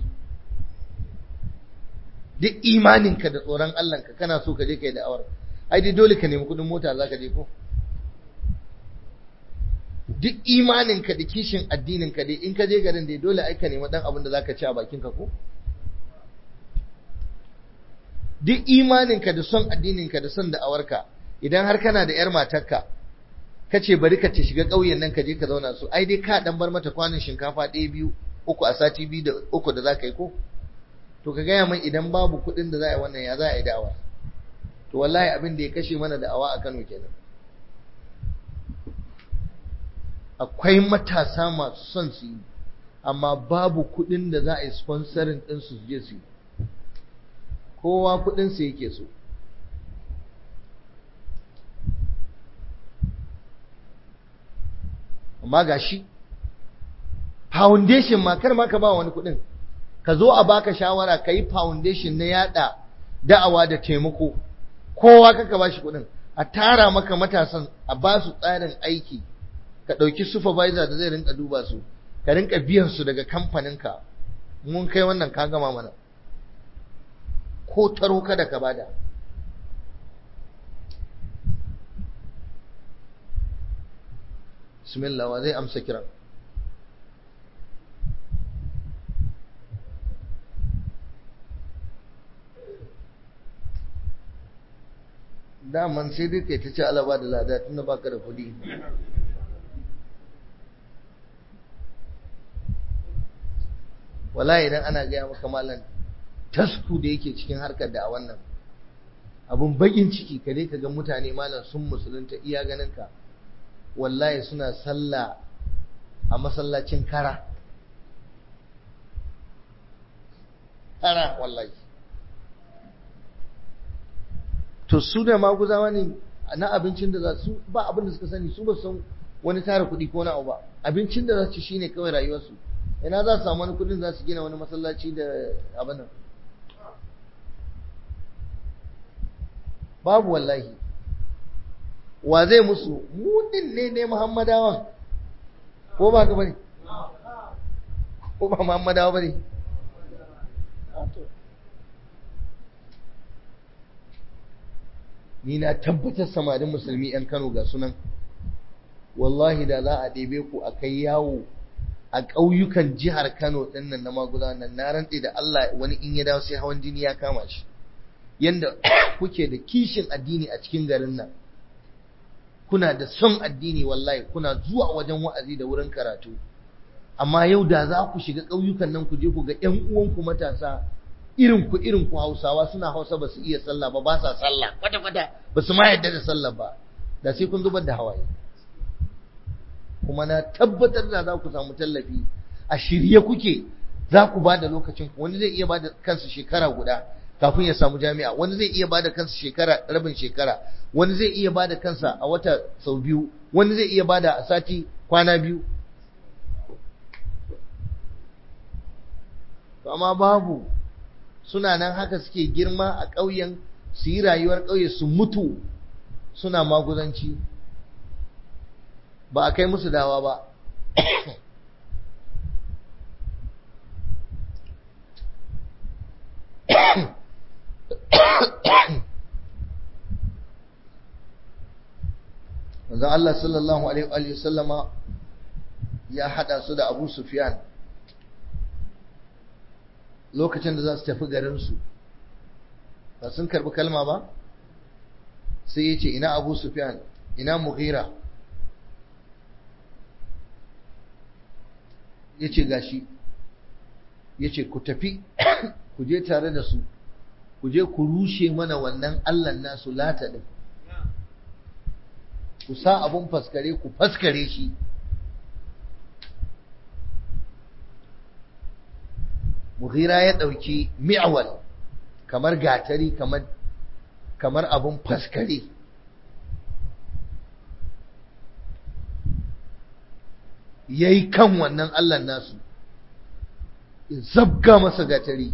duk imaninka da tsoron Allahnka kana so ka je kai da'awar ai dai dole ka nemi kuɗin mota za ka je ko duk imaninka da kishin addininka dai in ka je garin dai dole ai ka nemi dan abin da za ka ci a bakinka ko duk imaninka da son addininka da son da'awarka idan har kana da yar matarka kace bari ka ce shiga ƙauyen nan ka je ka zauna su ai dai ka dan bar mata kwanin shinkafa ɗaya biyu uku a sati biyu da uku da za ka yi ko to ka gaya min idan babu kuɗin da za a yi wannan ya za a yi da'awa to wallahi abin da ya kashe mana da'awa a Kano kenan akwai matasa masu son su yi amma babu kuɗin da za a yi sponsoring ɗin su je su yi kowa kuɗinsa yake so amma ga shi foundation ma kar ma ka ba wani kuɗin ka zo a baka shawara ka yi foundation na yada da'awa da taimako kowa kaka ba shi kuɗin a tara maka matasan a ba su tsarin aiki ka ɗauki supervisor da zai rinka duba su ka rinka biyan su daga kamfaninka mun kai wannan ka gama mana ko taro kada ka bada bismillah wa zai amsa kiran daman sai dai kai ta ci alaba da lada tunda baka da kuɗi wallahi idan ana gaya maka malam tasku da yake cikin harkar da a wannan abun bakin ciki kare ka ga mutane malam sun musulunta iya ganin ka wallahi suna sallah a masallacin kara kara wallahi to su da maguzawa ne na abincin da za su ba abin da suka sani su ba san wani tara kuɗi ko na abu ba abincin da za su ci shine kawai rayuwarsu ina za su samu wani kuɗin za su gina wani masallaci da abin nan babu wallahi wa zai musu mudin ne ne muhammadawan ko ba ka bane ko ba muhammadawa bane ni na tabbatar samarin musulmi yan Kano ga sunan wallahi da za a ɗebe ku a kai yawo a ƙauyukan jihar Kano ɗin nan na maguza nan na rantse da Allah wani in ya dawo sai hawan jini ya kama shi yanda kuke da kishin addini a cikin garin nan kuna da son addini wallahi kuna zuwa wajen wa'azi da wurin karatu amma yau da za ku shiga ƙauyukan nan ku je ku ga ƴan uwanku matasa irin ku irin ku Hausawa suna Hausa ba su iya sallah ba ba sa sallah kwata kwata ba su ma yadda da sallah ba da sai kun zubar da hawaye kuma na tabbatar da za ku samu tallafi a shirye kuke za ku ba da lokacin ku wani zai iya ba da kansa shekara guda kafin ya samu jami'a wani zai iya ba da kansa shekara rabin shekara wani zai iya ba da kansa a wata sau biyu wani zai iya ba da a sati kwana biyu to amma babu suna nan haka suke girma a ƙauyen su yi rayuwar ƙauye su mutu suna maguzanci ba a kai musu dawa ba wanzan Allah sallallahu alaihi wa sallama ya hada su da Abu Sufyan lokacin da za su tafi garinsu ba sun karbi kalma ba sai ya ce ina Abu Sufyan ina Mughira ya ce gashi ya ce ku tafi ku je tare da su ku je ku rushe mana wannan Allahn nasu lata ɗin ku sa abun faskare ku faskare shi Mughira ya ɗauki mi'awal kamar gatari kamar kamar abun faskare yayi kan wannan Allah nasu zabga masa gatari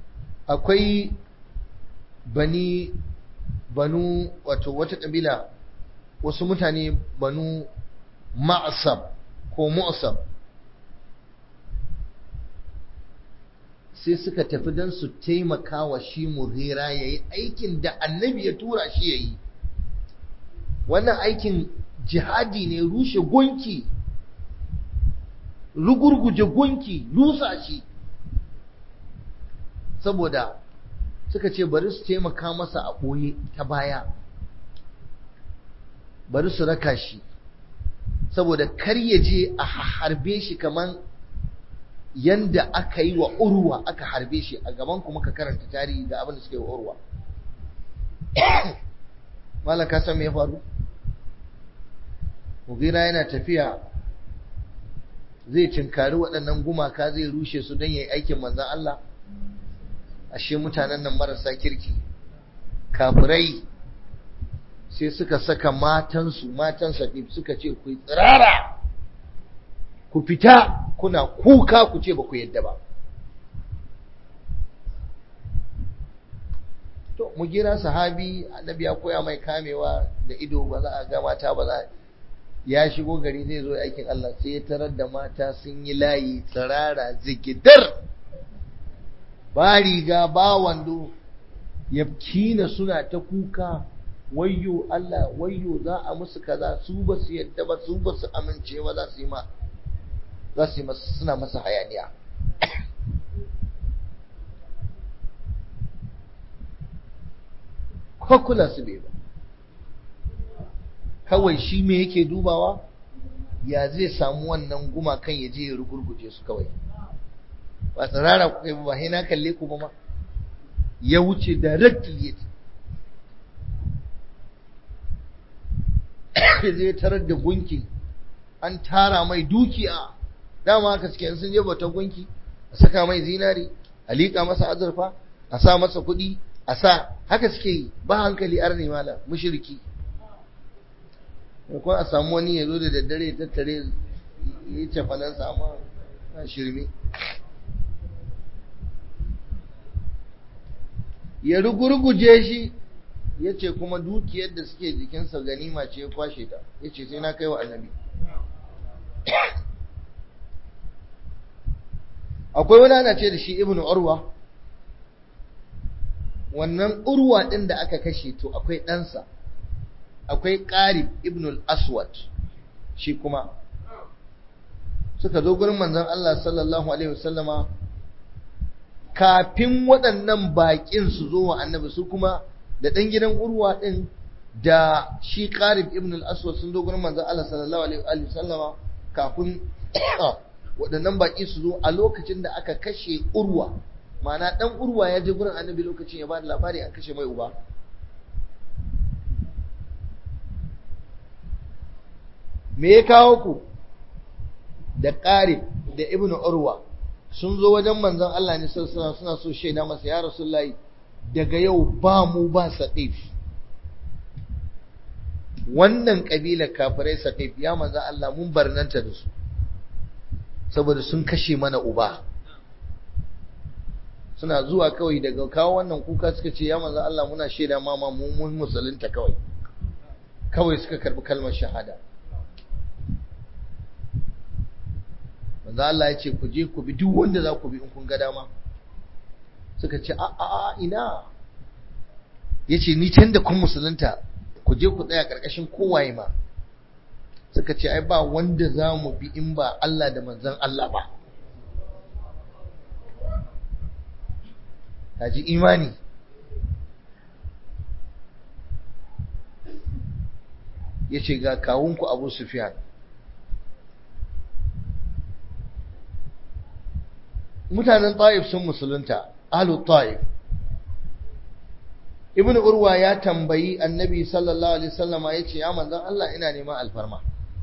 akwai bani banu wato wata kabila wasu mutane banu ma'asab ko mu'asab sai suka tafi don su taimaka wa shi Mughira ya yi aikin da annabi ya tura shi ya yi. Wannan aikin jihadi ne, rushe gunki, rugurguje gunki, rusa shi. Saboda suka ce bari su taimaka masa a ɓoye ta baya, bari su raka shi, saboda kar ya je a harbe shi kaman yanda aka yi wa Urwa, aka harbe shi a gaban kuma ka karanta tarihi da abin da suka yi wa Urwa. Malam ka san me ya faru? Mughira yana tafiya zai cinkari waɗannan gumaka, zai rushe su don yayi aikin manzon Allah. Ashe mutanen nan marasa kirki, kafirai, sai suka saka matansu, matan Saqif suka ce ku tsirara, ku fita kuna kuka ku ce ba ku yadda ba. To Mughira sahabi, annabi ya koya mai kamewa da ido, ba za a ga mata ba za. Ya shigo gari zai zo aikin Allah sai ya tarar da mata sun yi layi tsirara zigidar, ba riga ba wando, yabkina suna ta kuka, wayyo Allah, wayyo za a musu kaza, su ba su yadda ba, su ba su amince ba, za su yi ma za su yi masa, suna masa hayaniya. Ko kula su bai ba, kawai shi me yake dubawa, ya zai samu wannan gumakan ya je ya rugurguje su kawai. Ba tsirara ku kai ba, sai na kalle ku ba ma. Ya wuce directly ya zai tarar da gunki an tara mai dukiya. Dama haka suke, sun je bautar gunki a saka mai zinari, a liƙa masa azurfa, a sa masa kuɗi, a sa, haka suke yi, ba hankali arni mala mushriki. Ko a samu wani ya zo da daddare ya tattare ya yi cefanansa, amma na shirme. Ya rugurguje shi, ya ce kuma dukiyar da suke jikinsa ganima ce ya kwashe ta, ya ce sai na kai wa annabi. Akwai wani ana ce da shi Ibn Urwa, wannan Urwa ɗin da aka kashe to akwai ɗansa, akwai Qarib ibn al-Aswad, shi kuma suka zo gurin manzon Allah sallallahu alaihi wasallama kafin waɗannan baƙin su zo wa annabi, su kuma da ɗan gidan Urwa ɗin da shi Qarib ibn al-Aswad sun zo gurin manzon Allah sallallahu alaihi wasallama kafin waɗannan baƙi su zo a lokacin da aka kashe Urwa. Ma'ana ɗan Urwa ya je gurin annabi lokacin ya ba da labari an kashe mai uba. Me ya kawo ku? Da Qarib da Ibn Urwa sun zo wajen manzon Allah ne sallallahu alaihi wasallam, suna so shaida masa, ya Rasulullahi, daga yau ba mu ba Saqif, wannan kabilar kafirai Saqif, ya manzon Allah, mun barnanta da su saboda sun kashe mana uba. Suna zuwa kawai daga kawo wannan kuka suka ce, ya manzon Allah, muna shaida mama mu mun musulunta, kawai kawai suka karbi kalmar shahada. Manzo Allah ya ce ku je ku bi duk wanda za ku bi in kun ga dama. Suka ce a a a ina, yace ni can da kun musulunta ku je ku tsaya karkashin kowaye ma. Suka ce ai ba wanda za mu bi in ba Allah da manzon Allah ba. Kaji imani. Yace ga kawunku Abu Sufyan, mutanen Taif sun musulunta, ahlu Taif. Ibn Urwa ya tambayi annabi sallallahu alaihi wasallama, yace ya manzon Allah, ina neman alfarma,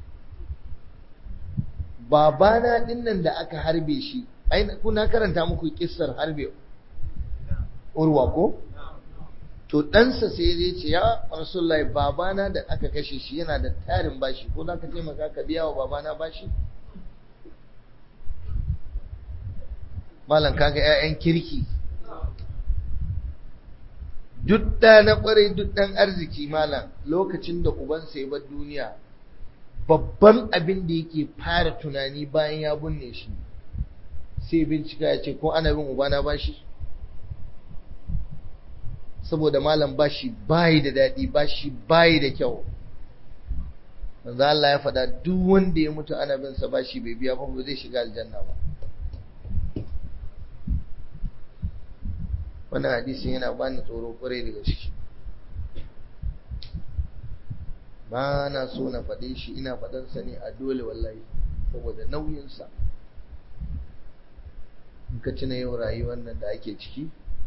babana dinnan da aka harbe shi, ai kuna karanta muku kissar harbe Urwa ko? To ɗansa sai ya ce, ya Rasulullahi, babana da aka kashe shi yana da tarin bashi, ko za ka taimaka ka biya wa babana bashi? Malam kaga ƴaƴan kirki duk da na kwarai duk dan arziki malam lokacin da ubansa ya bar duniya babban abin da yake fara tunani bayan ya binne shi sai bincika ya ce ko ana bin ubana bashi saboda malam bashi bayi da daɗi bashi bayi da kyau manzo Allah ya faɗa duk wanda ya mutu ana bin sa bashi bai biya ba ba zai shiga aljanna ba wannan hadisin yana bani tsoro kwarai da gaske ba na so na faɗe shi ina faɗan sa ne a dole wallahi saboda nauyin sa in ka tuna yau rayuwar nan da ake ciki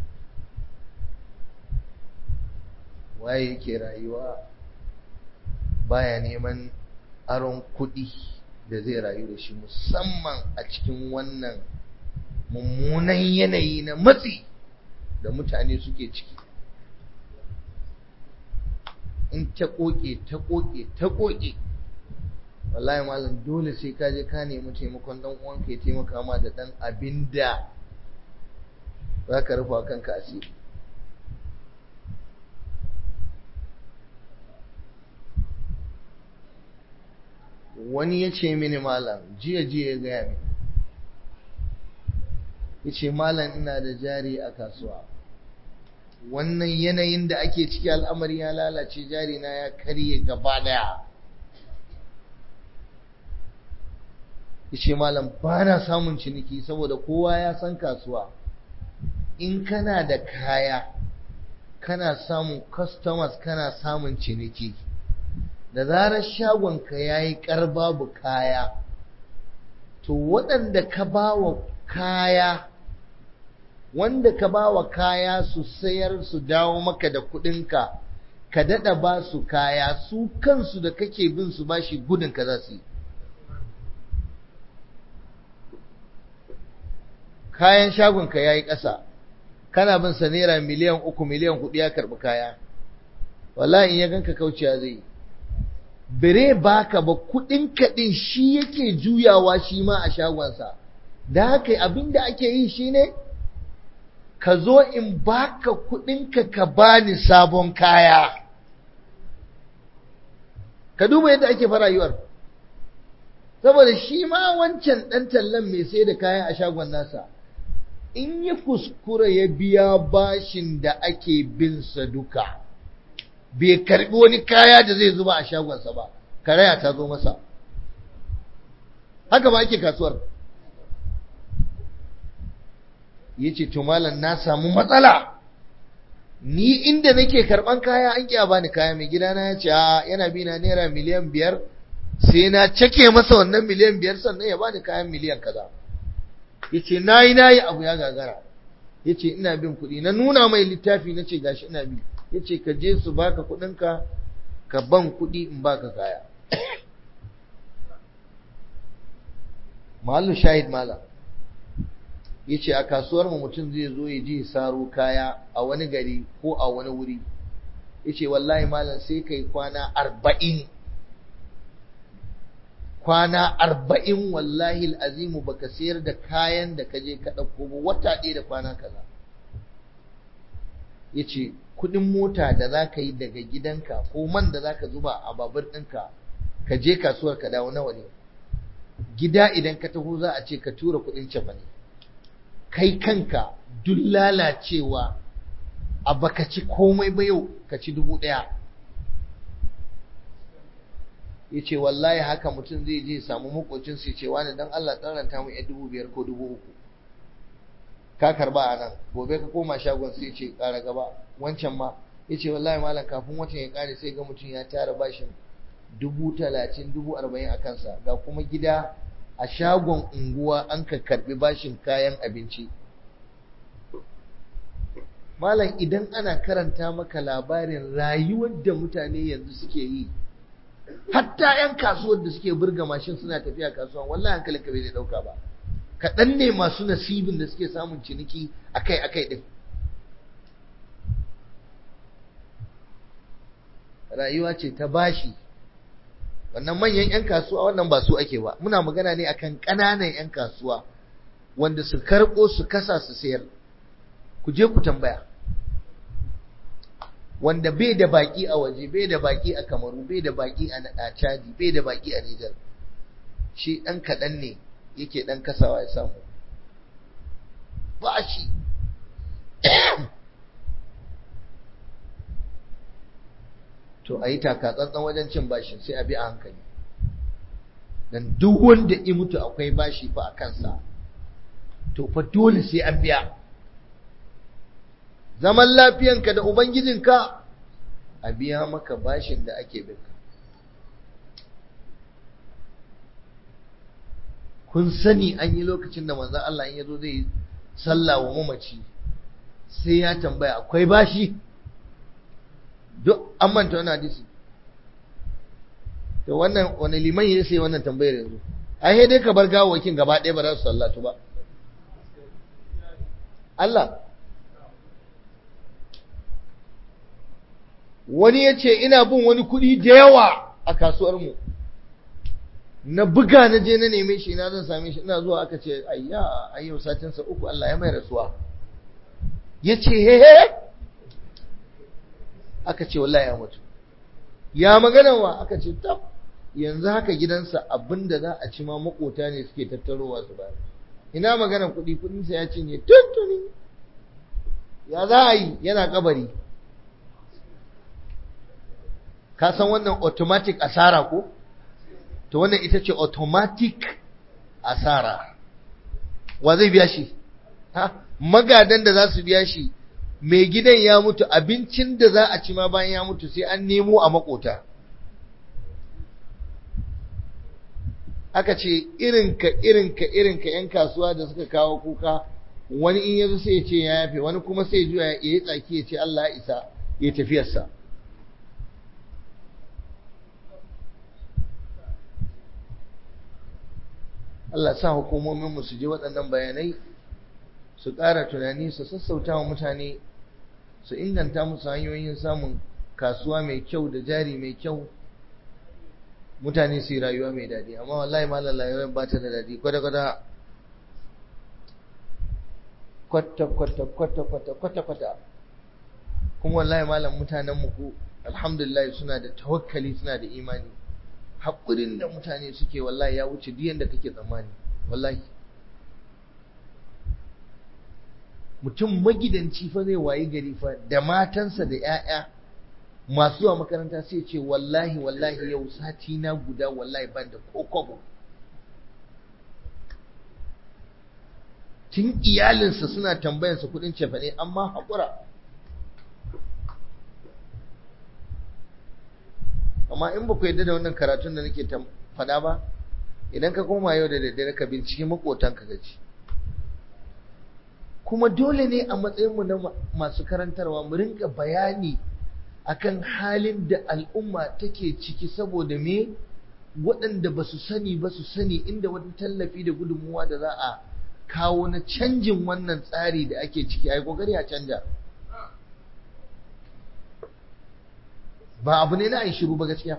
waye yake rayuwa baya neman aron kuɗi da zai rayu da shi musamman a cikin wannan mummunan yanayi na matsi da mutane suke ciki in ta koke ta koke ta koke wallahi malam dole sai ka je ka nemi taimakon dan uwanka ya taimaka ma da dan abinda zaka rufa kanka asiri wani ya ce mini malam jiya jiya ya gaya mini ya ce malam ina da jari a kasuwa wannan yanayin da ake ciki al'amari ya lalace jari na ya karye gaba daya ya ce malam ba na samun ciniki saboda kowa ya san kasuwa in kana da kaya kana samun customers kana samun ciniki da zarar shagonka ya yi babu kaya to waɗanda ka ba wa kaya wanda ka ba wa kaya su sayar su dawo maka da kuɗinka ka daɗa ba su kaya su kansu da kake bin su bashi gudunka za su yi kayan shagonka ya yi ƙasa kana bin sa naira miliyan uku miliyan hudu ya karɓi kaya wallahi in ya ganka kauciya zai yi bire baka ba kudin kadin shi yake juyawa shi ma a shagonsa da haka abinda ake yi shine ka zo in baka kudinka ka bani sabon kaya ka duba yadda ake farayuwar saboda shi ma wancan dan tallan mai sai da kaya a shagon nasa in ya kuskura ya biya bashin da ake bin sa duka bai karbi wani kaya da zai zuba a shagonsa ba karaya ta zo masa haka ba ake kasuwar yace to malam na samu matsala ni inda nake karban kaya an kiya bani kaya mai gidana yace a yana bi na naira miliyan biyar sai na cake masa wannan miliyan biyar sannan ya bani kayan miliyan kaza yace nayi nayi abu ya gagara yace ina bin kuɗi na nuna mai littafi nace gashi ina bi yace ka je su baka kudinka ka ban kudi in baka kaya mallu shahid mala yace a kasuwar mu mutum zai zo ya je saro kaya a wani gari ko a wani wuri yace wallahi malam sai kai kwana arba'in kwana arba'in wallahi alazimu baka sayar da kayan da kaje ka dauko ba wata ɗaya da kwana kaza yace kudin mota da zaka yi daga gidanka ko man da zaka zuba a babur ɗinka ka je kasuwar ka dawo nawa ne gida idan ka taho za a ce ka tura kudin cefane kai kanka duk lalacewa a baka ci komai ba yau ka ci dubu ɗaya yace wallahi haka mutum zai je samu makocin sai ce wani dan Allah tsaranta mu ya dubu biyar ko dubu uku ka karba a nan gobe ka koma shagon sai ce ƙara gaba wancan ma yace wallahi malam kafin watan ya ƙare sai ga mutum ya tara bashin dubu talatin dubu arba'in a kansa ga kuma gida a shagon unguwa an ka karbi bashin kayan abinci malam idan ana karanta maka labarin rayuwar da mutane yanzu suke yi hatta yan kasuwar da suke burga mashin suna tafiya kasuwa wallahi hankalinka bai zai dauka ba kaɗan ne masu nasibin da suke samun ciniki akai-akai ɗin. Rayuwa ce ta bashi, wannan manyan 'yan kasuwa wannan ba su ake ba, muna magana ne akan ƙananan 'yan kasuwa wanda su karɓo su kasa su sayar. Ku je ku tambaya. wanda bai da baki a waje, bai da baki a Kamaru, bai da baki a Chadi, bai da baki a Niger, shi ɗan kaɗan ne yake ɗan kasawa ya samu bashi. To a yi takatsantsan wajen cin bashin, sai a bi a hankali, dan duk wanda ya mutu akwai bashi fa a kansa, to fa dole sai an biya. Zaman lafiyanka da ubangijinka a biya maka bashin da ake binka. Kun sani an yi lokacin da manzon Allah in yazo zai sallah wa mamaci sai ya tambaya akwai bashi, duk an manta wannan hadisi. To wannan wani liman ya sai wannan tambayar yanzu, ai sai dai ka bar gawakin gaba ɗaya ba za su sallatu ba. Allah, wani ya ce ina bin wani kuɗi da yawa a kasuwar mu, na buga na je na neme shi, ina zan same shi, ina zuwa aka ce ayya ayyau satin sa uku Allah ya mai rasuwa. Yace he he, aka ce wallahi ya mutu. Ya magana wa? Aka ce tab, yanzu haka gidansa abinda za a ci ma makota ne suke tattarowa su bayar. Ina magana kuɗi, kuɗin sa ya cinye tuntuni. Ya za a yi? Yana kabari. Ka san wannan automatic asara ko? To wannan ita ce automatic asara. Wa zai biya shi? Ha? Magadan da za su biya shi, mai gidan ya mutu, abincin da za a ci ma bayan ya mutu sai an nemo a makota. Aka ce irinka irinka irinka ‘yan kasuwa da suka kawo kuka, wani in yazo sai ya ce ya yafe, wani kuma sai ya juya ya yi tsaki ya ce Allah ya isa ya tafiyarsa. Allah sa hukumominmu su ji waɗannan bayanai, su ƙara tunani, su sassauta wa mutane, su inganta musu hanyoyin samun kasuwa mai kyau da jari mai kyau, mutane su yi rayuwa mai daɗi. Amma wallahi malam rayuwar ba ta da daɗi kwata-kwata kwata-kwata kwata-kwata kwata-kwata. Kuma wallahi malam mutanenmu ku alhamdulillah suna da tawakkali, suna da imani. Haƙurin da mutane suke wallahi ya wuce duk yanda kake tsammani. Wallahi mutum magidanci fa zai wayi gari fa da matansa da ƴaƴa masu zuwa makaranta, sai ce wallahi wallahi yau sati na guda wallahi ban da kokobo. Tun iyalinsa suna tambayansa kuɗin cefane amma haƙura. Amma in ba ku yadda da wannan karatun da nake faɗa ba, idan ka koma yau da daddare ka binciki makotanka gaji. Kuma dole ne a matsayinmu na masu karantarwa mu rinka bayani akan halin da al'umma take ciki, saboda me waɗanda ba su sani ba su sani, inda wani tallafi da gudunmuwa da za a kawo na canjin wannan tsari da ake ciki, ai kokari a canja. Ba abu ne na ai shiru ba gaskiya.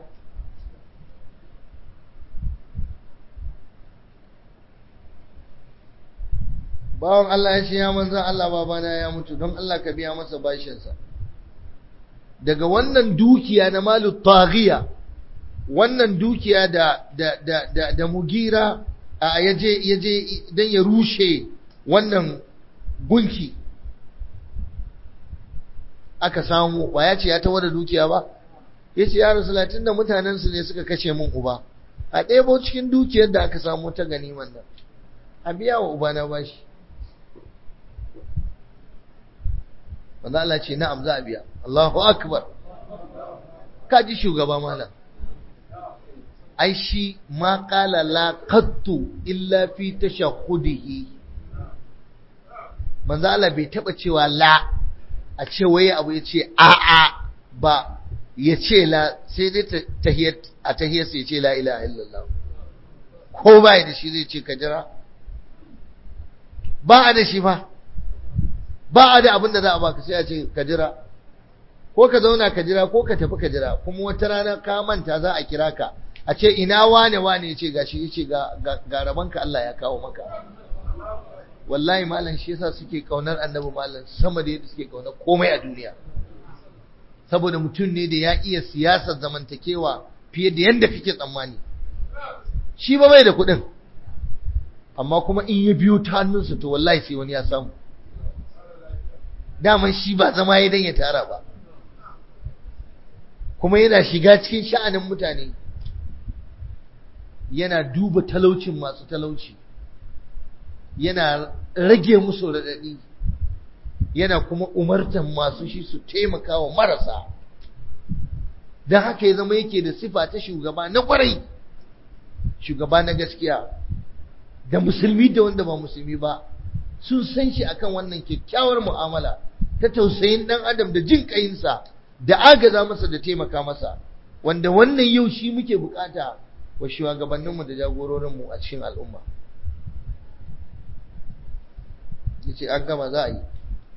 Bawan Allah ya ce ya manzan Allah, babana ya mutu, don Allah ka biya masa bashinsa. Daga wannan dukiya na malu taghiya, wannan dukiya da da da da, da mugira a yaje yaje dan ya rushe wannan gunki aka samu, ba ya ce ya tawo da dukiya ba. Yace ya Rasulullah, tunda mutanen su ne suka kashe mun uba, a ɗebo cikin dukiyar da aka samu ta ganiman nan a biya wa ubana bashi. Wanda Allah ce na'am za a biya. Allahu akbar. Kaji shugaba malam. Ai shi ma qala la qattu illa fi tashahhudihi. Manzo Allah bai taba cewa la, a ce waye abu ya ce a a ba, ya ce la, sai dai tahiyat a tahiyar sai ya ce la ilaha illallah. Ko bai da shi zai ce ka jira. Ba a da shi fa. Ba a da abin da za a baka, sai a ce ka jira, ko ka zauna ka jira ko ka tafi ka jira. Kuma wata rana ka manta za a kira ka a ce ina wane wane, yace gashi, yace ga ga rabanka Allah ya kawo maka. Wallahi malam shi yasa suke kaunar annabi malam sama da yadda suke kaunar komai a duniya. saboda mutum ne da ya iya siyasar zamantakewa fiye da yadda kake tsammani. Shi ba bai da kuɗin, amma kuma in ya biyo ta hannunsa to wallahi sai wani ya samu. Daman shi ba zama ya dan ya tara ba, kuma yana shiga cikin sha'anin mutane, yana duba talaucin masu talauci, yana rage musu raɗaɗi, yana kuma umartan masu shi su taimaka wa marasa. Don haka ya zama yake da sifa ta shugaba na ƙwarai, shugaba na gaskiya, da musulmi da wanda ba musulmi ba sun san shi akan wannan kyakkyawar mu'amala ta tausayin ɗan adam da jin ƙayinsa da agaza masa da taimaka masa, wanda wannan yau shi muke bukata wa shugabanninmu da jagororinmu a cikin al'umma. Yace an gama za a yi.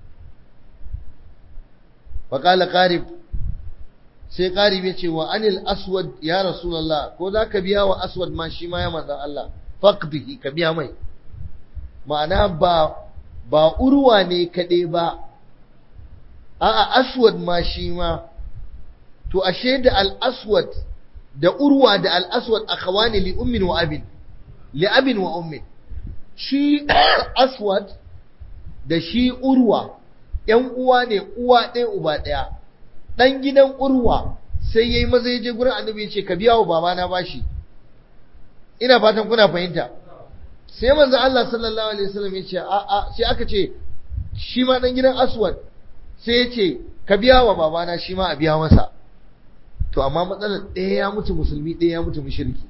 Faƙala ƙarib, sai ƙarib ya ce wa anil aswad ya Rasulallah, ko za ka biya wa aswad ma shi ma ya manzan Allah, faqdihi, ka biya mai. Ma'ana ba ba urwa ne kaɗai ba, a'a aswad ma shi ma. To ashe da al-aswad da urwa da al-aswad akhawani li ummin wa abin, li abin wa ummin. Shi aswad da shi urwa ‘yan uwa ne, uwa ɗaya uba ɗaya. Ɗan gidan urwa sai ya yi maza ya je gurin annabi ya ce ka biya wa babana bashi. Ina fatan kuna fahimta. Sai manzo Allah sallallahu alaihi wasallam ya ce a a sai aka ce shi ma ɗan gidan aswad sai ya ce ka biya wa babana shi ma a biya masa. To amma matsalar ɗaya ya mutu musulmi, ɗaya ya mutu mushriki.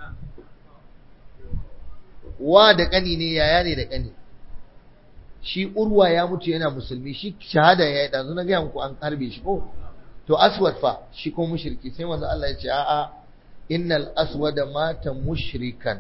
Wa da ƙani ne, yaya ne da ƙani. Shi urwa ya mutu yana musulmi, shi shahada ya yi ɗazu na gaya muku an harbe shi ko? To aswad fa shi ko mushriki. Sai manzo Allah ya ce a'a innal aswada mata mushrikan.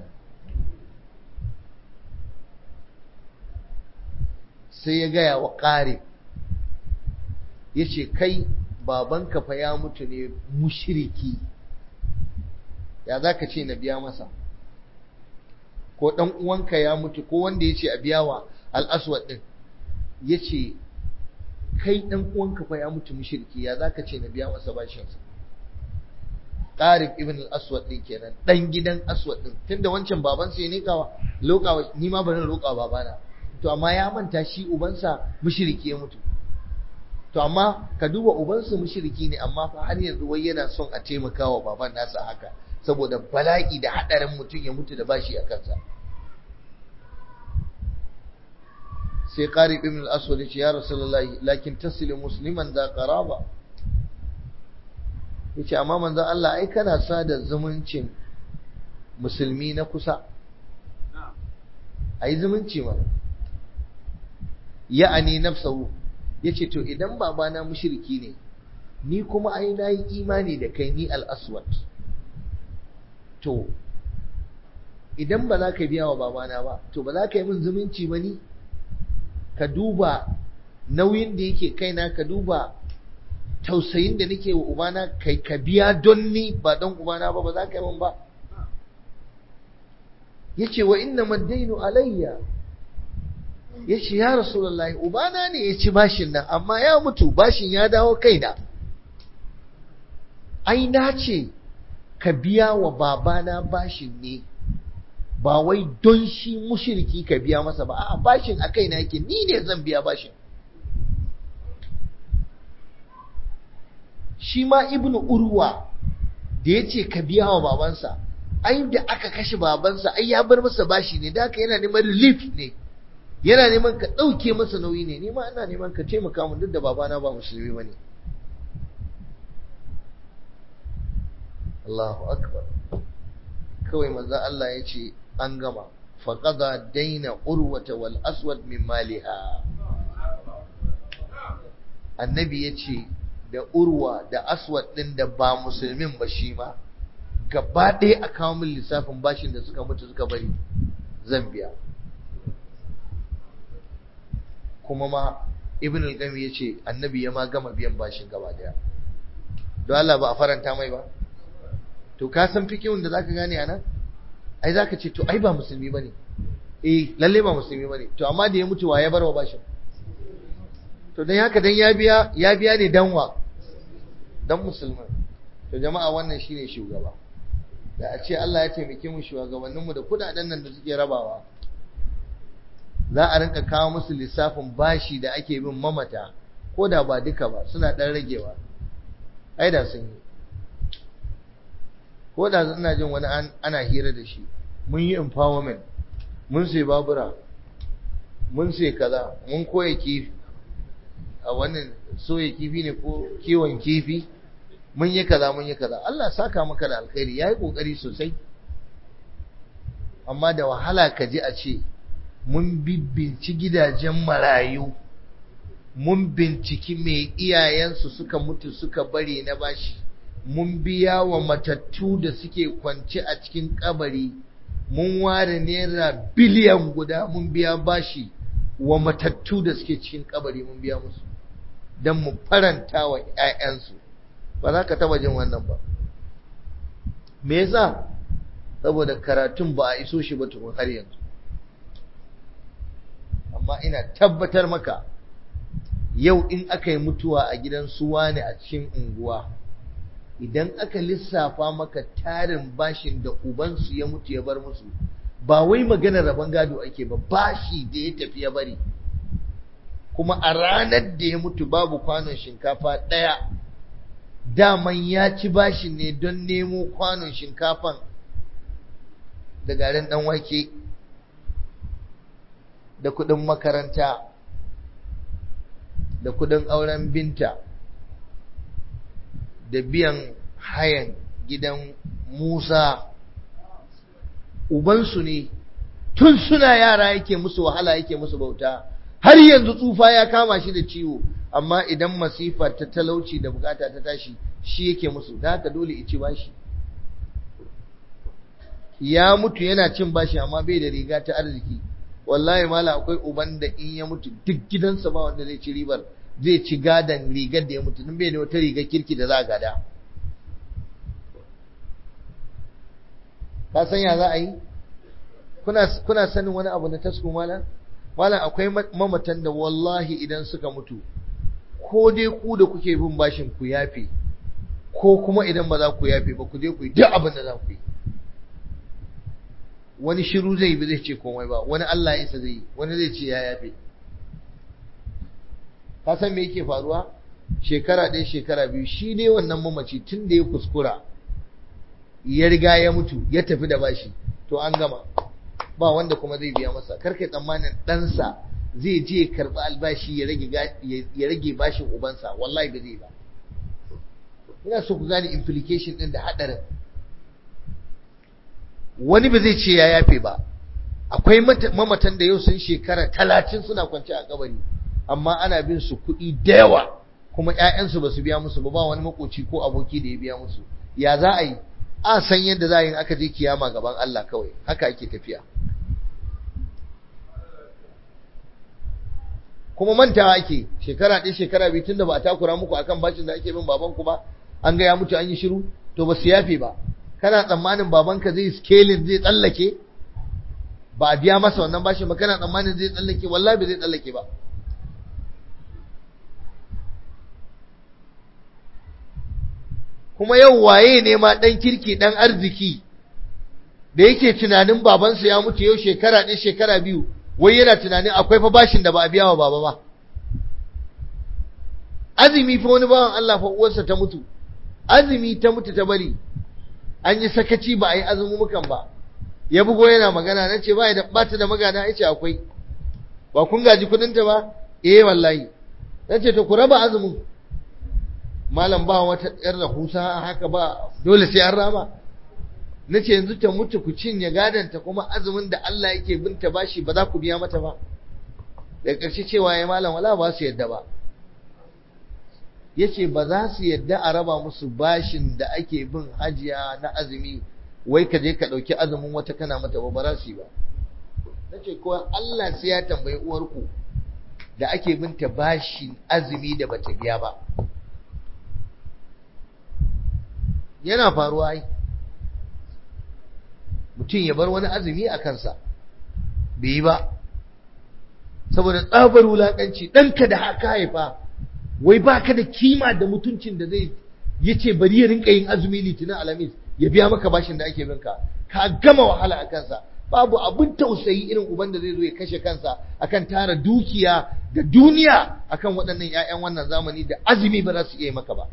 Sai ya gaya wa ƙari ya ce kai babanka fa ya mutu ne mushriki, ya za ka ce na biya masa? Ko ɗan uwanka ya mutu, ko wanda ya ce a biya wa al'aswad ɗin ya ce kai ɗan uwanka fa ya mutu mushriki, ya za ka ce na biya masa bashinsa? Ƙarib ibn al-aswad ɗin kenan, ɗan gidan aswad ɗin, tunda wancan babansa ya nika lokawa, ni ma bari roƙa babana. To amma ya manta shi ubansa mushriki ya mutu. To amma ka duba ubansa mushriki ne, amma fa har yanzu wai yana son a taimaka wa baban nasa haka, saboda bala'i da haɗarin mutum ya mutu da bashi a kansa. Sai Qarib ibn al-Aswad ya ce ya Rasulullahi lakin tasilu musliman da qaraba. Yace amma manzon Allah ai kana sada zumuncin musulmi na kusa. Ai zumunci ma. Ya'ani nafsuhu, yace to idan babana mushriki ne, ni kuma ai nayi imani da kai ni al-Aswad. To idan ba za ka biya wa babana ba, to ba za ka yi min zumunci ba ni? Ka duba nauyin da yake kaina, ka duba tausayin da nake wa ubana, kai ka biya don ni ba don ubana ba, ba za ka yi min ba. Yace wa inna maddainu alayya, yace ya Rasulullahi ubana ne ya ci bashin nan, amma ya mutu, bashin ya dawo kaina. Ai na ce ka biya wa babana bashin ne, ba wai don shi mushriki ka biya masa ba, a'a bashin a kaina yake, ni ne zan biya bashin. Shi ma ibnu urwa da yace ka biya wa babansa, ai da aka kashe babansa ai ya bar masa bashi ne, da haka yana neman relief ne, yana neman ka ɗauke masa nauyi ne, ni ma ina neman ka taimaka mun duk da babana ba musulmi bane. Allahu akbar. Kawai manzo Allah ya ce an gama, faqada daina urwata wal aswad min maliha. Annabi ya ce da urwa da aswad din da ba musulmin ba shi ma gaba ɗaya a kawo min lissafin bashin da suka mutu suka bari zan biya. Kuma ma ibn al-Qayyim ya ce annabi ya ma gama biyan bashin gaba daya. Don Allah ba a faranta mai ba? To ka san fikihun da zaka gane anan? Ai zaka ce to ai ba musulmi bane. Eh lalle ba musulmi bane. To amma da ya mutu wa ya barwa bashin? To dan haka dan ya biya ya biya ne danwa dan musulmin. To jama'a wannan shine shugaba. Da a ce Allah ya taimake mu shugabanninmu da kudaden nan da suke rabawa, za a rinka kawo musu lissafin bashi da ake bin mamata, ko da ba duka ba, suna dan ragewa. Ai da sun yi. Ko da ina jin wani ana hira da shi, mun yi empowerment, mun sai babura, mun sai kaza, mun koya kifi a wannan soya kifi ne ko kiwon kifi, mun yi kaza mun yi kaza. Allah saka maka da alkhairi, yayi kokari sosai. Amma da wahala ka ji a ce mun bibbinci gidajen marayu, mun binciki me iyayensu suka mutu suka bari na bashi, mun biya wa matattu da suke kwance a cikin kabari, mun ware naira biliyan guda mun biya bashi wa matattu da suke cikin kabari, mun biya musu don mu faranta wa ‘ya'yansu. Ba za ka taba jin wannan ba. Me yasa? Saboda karatun ba a iso shi ba tukun har yanzu. Amma ina tabbatar maka, yau in aka yi mutuwa a gidan suwa ne a cikin unguwa, idan aka lissafa maka tarin bashin da ubansu ya mutu ya bar musu, ba wai maganar rabon gado ake ba, bashi da ya tafi ya bari. Kuma a ranar da ya mutu babu kwanon shinkafa ɗaya, daman ya ci bashin ne don nemo kwanon shinkafan da garin ɗan wake da kuɗin makaranta da kuɗin auren binta da biyan hayan gidan Musa. Ubansu ne tun suna yara yake musu wahala, yake musu bauta, har yanzu tsufa ya kama shi da ciwo, amma idan masifa ta talauci da bukata ta tashi shi yake musu. Da haka dole ya ci bashi. Ya mutu yana cin bashi amma bai da riga ta arziki. Wallahi mala, akwai uban da in ya mutu duk gidansa ba wanda zai ci ribar, zai ci gadan rigar da ya mutu, din bai da wata rigar kirki da za a gada. Ka san ya za a yi? Kuna kuna sanin wani abu na tasku malam? Malam, akwai mamatan da wallahi idan suka mutu, ko dai ku da kuke bin bashin ku yafe, ko kuma idan ba za ku yafe ba ku je ku yi duk abin da za ku yi. Wani shiru zai bi, zai ce komai ba, wani Allah ya isa zai yi, wani zai ce ya yafe. Ka san me yake faruwa? Shekara ɗaya shekara biyu, shi ne wannan mamaci tun da ya kuskura ya riga ya mutu ya tafi da bashi, to an gama, ba wanda kuma zai biya masa. Karkai tsammanin ɗansa zai je ya karɓi albashi ya rage bashin ubansa, wallahi ba zai ba. Ina so ku gane implication ɗin da haɗarin. Wani ba zai ce ya yafe ba. Akwai mamatan da yau sun shekara talatin suna kwance a kabari, amma ana bin su kuɗi da yawa, kuma ‘ya'yansu ba su biya musu ba, ba wani makoci ko aboki da ya biya musu. Ya za a yi? A san yadda za a yi aka je kiyama gaban Allah kawai. Haka ake tafiya. Kuma mantawa ake, shekara ɗaya shekara biyu tun da ba a takura muku akan bashin da ake bin babanku ba, an ga ya mutu an yi shiru, to ba su yafe ba. Kana tsammanin babanka zai scaling zai tsallake? Ba a biya masa wannan bashin ba, kana tsammanin zai tsallake? Wallahi ba zai tsallake ba. Kuma yau waye ne ma ɗan kirki ɗan arziki da yake tunanin babansa ya mutu yau shekara ɗaya shekara biyu, wai yana tunanin akwai fa bashin da ba a biya wa baba ba. Azumi fa wani bawan Allah fa uwarsa ta mutu, azumi ta mutu ta bari, an yi sakaci ba a yi azumumukan ba. Ya bugo yana magana, na ce ba ta da magana, ya ce akwai. Ba kun gaji kudinta ba? Eh wallahi. Na ce to ku raba azumin. Malam ba wata ‘yar rahusa haka ba, dole sai an rama. Na ce yanzu ta mutu ku cinye gadanta, kuma azumin da Allah yake binta bashi ba za ku biya mata ba. Daga ƙarshe cewa ya malam wala ba su yadda ba. Ya ce ba za su yadda a raba musu bashin da ake bin hajiya na azumi, wai ka je ka ɗauki azumin wata kana mata ba, ba za su yi ba. Na ce kuwa Allah sai ya tambayi uwarku da ake binta bashin azumi da bata biya ba. Yana faruwa ai, mutum ya bar wani azumi a kansa bai yi ba, saboda tsabar wulaƙanci. Ɗanka da haka haifa, wai baka da kima da mutuncin da zai yace bari ya rinka yin azumi litinin alamis ya biya maka bashin da ake binka, ka gama wahala a kansa. Babu abin tausayi irin uban da zai zo ya kashe kansa akan tara dukiya da duniya akan waɗannan ƴaƴan wannan zamani da azumi ba za su iya maka ba.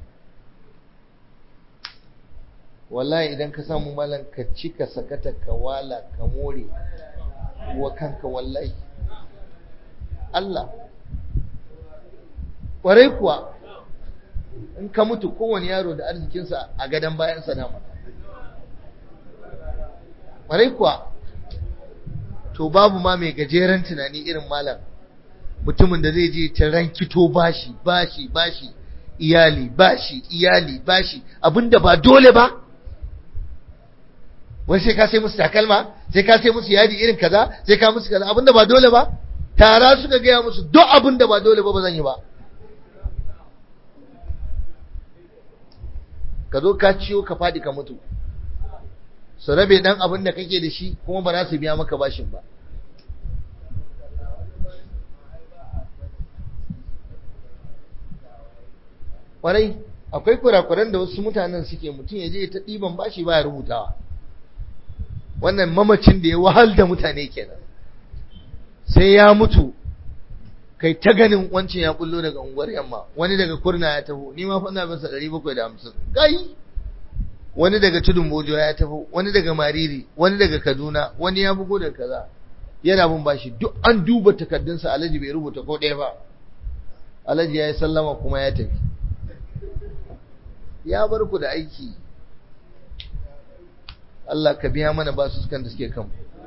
Wallahi idan ka samu malam ka ci ka sakata ka wala ka more wa kanka wallahi Allah ƙwarai kuwa in ka mutu kowane yaro da arzikinsa a gadon bayansa na mata ƙwarai kuwa. To babu ma mai gajeren tunani irin malam mutumin da zai je ta rankito bashi bashi bashi iyali bashi iyali bashi abinda ba dole ba. Wai sai ka sai musu takalma, sai ka sai musu yadi irin kaza, sai ka musu kaza abinda ba dole ba. Tara suka gaya musu duk abinda ba dole ba ba zan yi ba. Ka zo ka ciyo ka fadi ka mutu, su rabe dan abin da kake da shi kuma ba za su biya maka bashin ba. Kwarai akwai kurakuran da wasu mutanen suke, mutum ya je ta ɗiban bashi baya rubutawa. Wannan mamacin da ya wahal da mutane kenan, sai ya mutu kai ta ganin wancin ya bullo daga unguwar yamma, wani daga kurna ya taho, ni ma fa ina bin sa ɗari bakwai da hamsin kai, wani daga tudun bojo ya taho, wani daga mariri, wani daga kaduna, wani ya bugo daga kaza, yana bin bashi. Duk an duba takardunsa, alhaji bai rubuta ko ɗaya ba. Alhaji ya yi sallama kuma ya tafi, ya bar ku da aiki. Allah ka biya mana basu sukan da suke kan.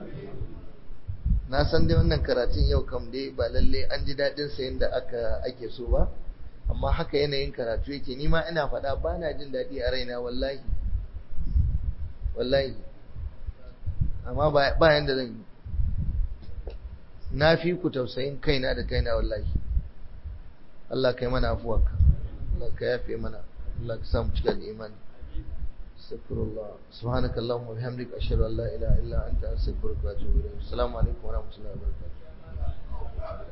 Na san dai wannan karatun yau kam dai ba lalle an ji daɗin sa yanda aka ake so ba, amma haka yanayin karatu yake. Ni ma ina faɗa ba na jin daɗi a raina wallahi wallahi, amma ba yanda zan yi. Na fi ku tausayin kaina da kaina wallahi. Allah ka yi mana afuwarka, Allah ka yafe mana, Allah ka samu cika da imani. Astaghfirullah, subhanaka Allahumma wa bihamdika ashhadu an la ilaha illa anta astaghfiruka wa atubu ilayk. Assalamu alaikum wa rahmatullahi wa barakatuh.